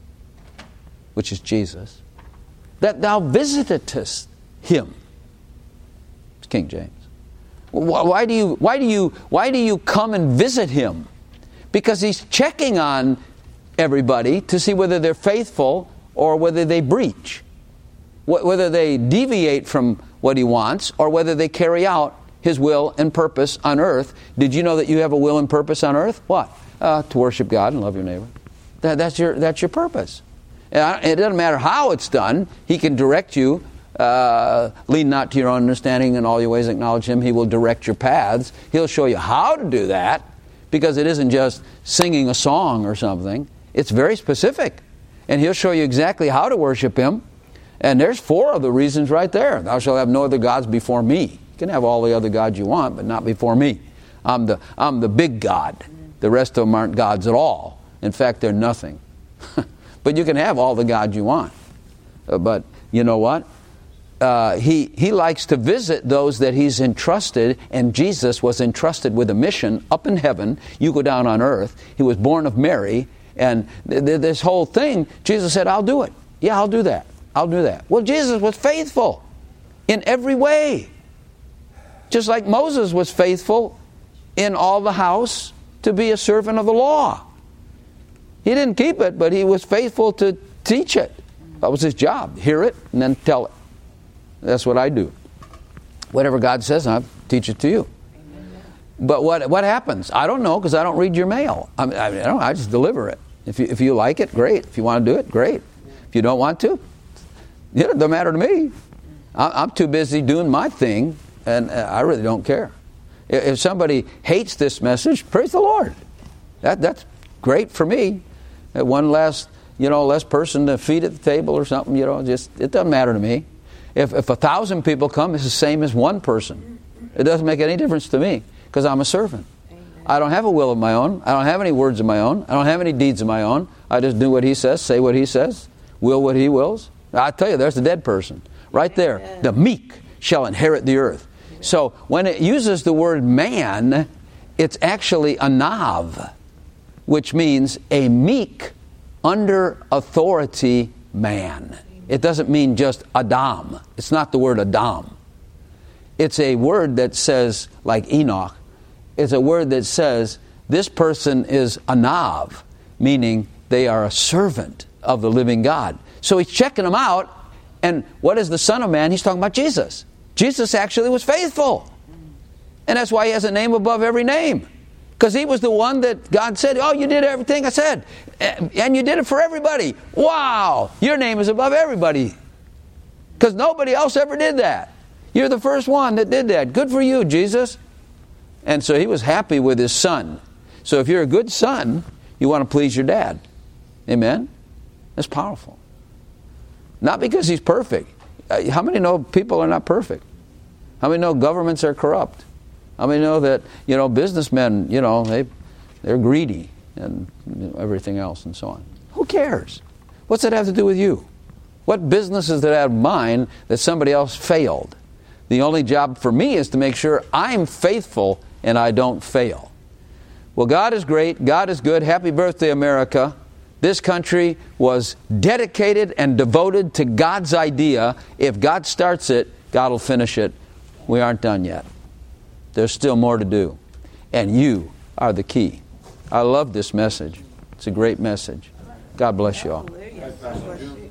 which is Jesus, that thou visitest him. It's King James. Why do you why do you why do you come and visit him? Because he's checking on everybody to see whether they're faithful or whether they breach, whether they deviate from what he wants or whether they carry out his will and purpose on earth. Did you know that you have a will and purpose on earth? What? Uh, to worship God and love your neighbor. That, that's your that's your purpose. And it doesn't matter how it's done. He can direct you. Uh, lean not to your own understanding, in all your ways acknowledge him. He will direct your paths. He'll show you how to do that, because it isn't just singing a song or something. It's very specific. And he'll show you exactly how to worship him. And there's four of the reasons right there. Thou shalt have no other gods before me. You can have all the other gods you want, but not before me. I'm the, I'm the big God. The rest of them aren't gods at all. In fact, they're nothing. But you can have all the gods you want. Uh, but you know what? Uh, he, he likes to visit those that he's entrusted, and Jesus was entrusted with a mission up in heaven. You go down on earth. He was born of Mary, and th- th- this whole thing, Jesus said, I'll do it. Yeah, I'll do that. I'll do that. Well, Jesus was faithful in every way. Just like Moses was faithful in all the house to be a servant of the law. He didn't keep it, but he was faithful to teach it. That was his job. Hear it and then tell it. That's what I do. Whatever God says, I'll teach it to you. But what what happens? I don't know, because I don't read your mail. I, mean, I, don't, I just deliver it. If you if you like it, great. If you want to do it, great. If you don't want to, yeah, it doesn't matter to me. I, I'm too busy doing my thing, and I really don't care. If somebody hates this message, praise the Lord. That that's great for me. One less, you know, less person to feed at the table or something. You know, just it doesn't matter to me. If if a thousand people come, it's the same as one person. It doesn't make any difference to me, because I'm a servant. Amen. I don't have a will of my own. I don't have any words of my own. I don't have any deeds of my own. I just do what He says, say what He says, will what He wills. I tell you, there's a dead person. Right there. Amen. The meek shall inherit the earth. Amen. So when it uses the word man, it's actually a nav, which means a meek, under authority man. It doesn't mean just Adam. It's not the word Adam. It's a word that says, like Enoch, it's a word that says this person is a nav, meaning they are a servant of the living God. So he's checking them out, and what is the Son of Man? He's talking about Jesus. Jesus actually was faithful. And that's why he has a name above every name. Because he was the one that God said, oh, you did everything I said. And you did it for everybody. Wow, your name is above everybody. Because nobody else ever did that. You're the first one that did that. Good for you, Jesus. And so he was happy with his son. So if you're a good son, you want to please your dad. Amen? That's powerful. Not because he's perfect. How many know people are not perfect? How many know governments are corrupt? How many know that, you know, businessmen, you know, they, they're greedy and you know, everything else and so on? Who cares? What's that have to do with you? What business is that out of mine that somebody else failed? The only job for me is to make sure I'm faithful and I don't fail. Well, God is great. God is good. Happy birthday, America. This country was dedicated and devoted to God's idea. If God starts it, God will finish it. We aren't done yet. There's still more to do. And you are the key. I love this message. It's a great message. God bless you all.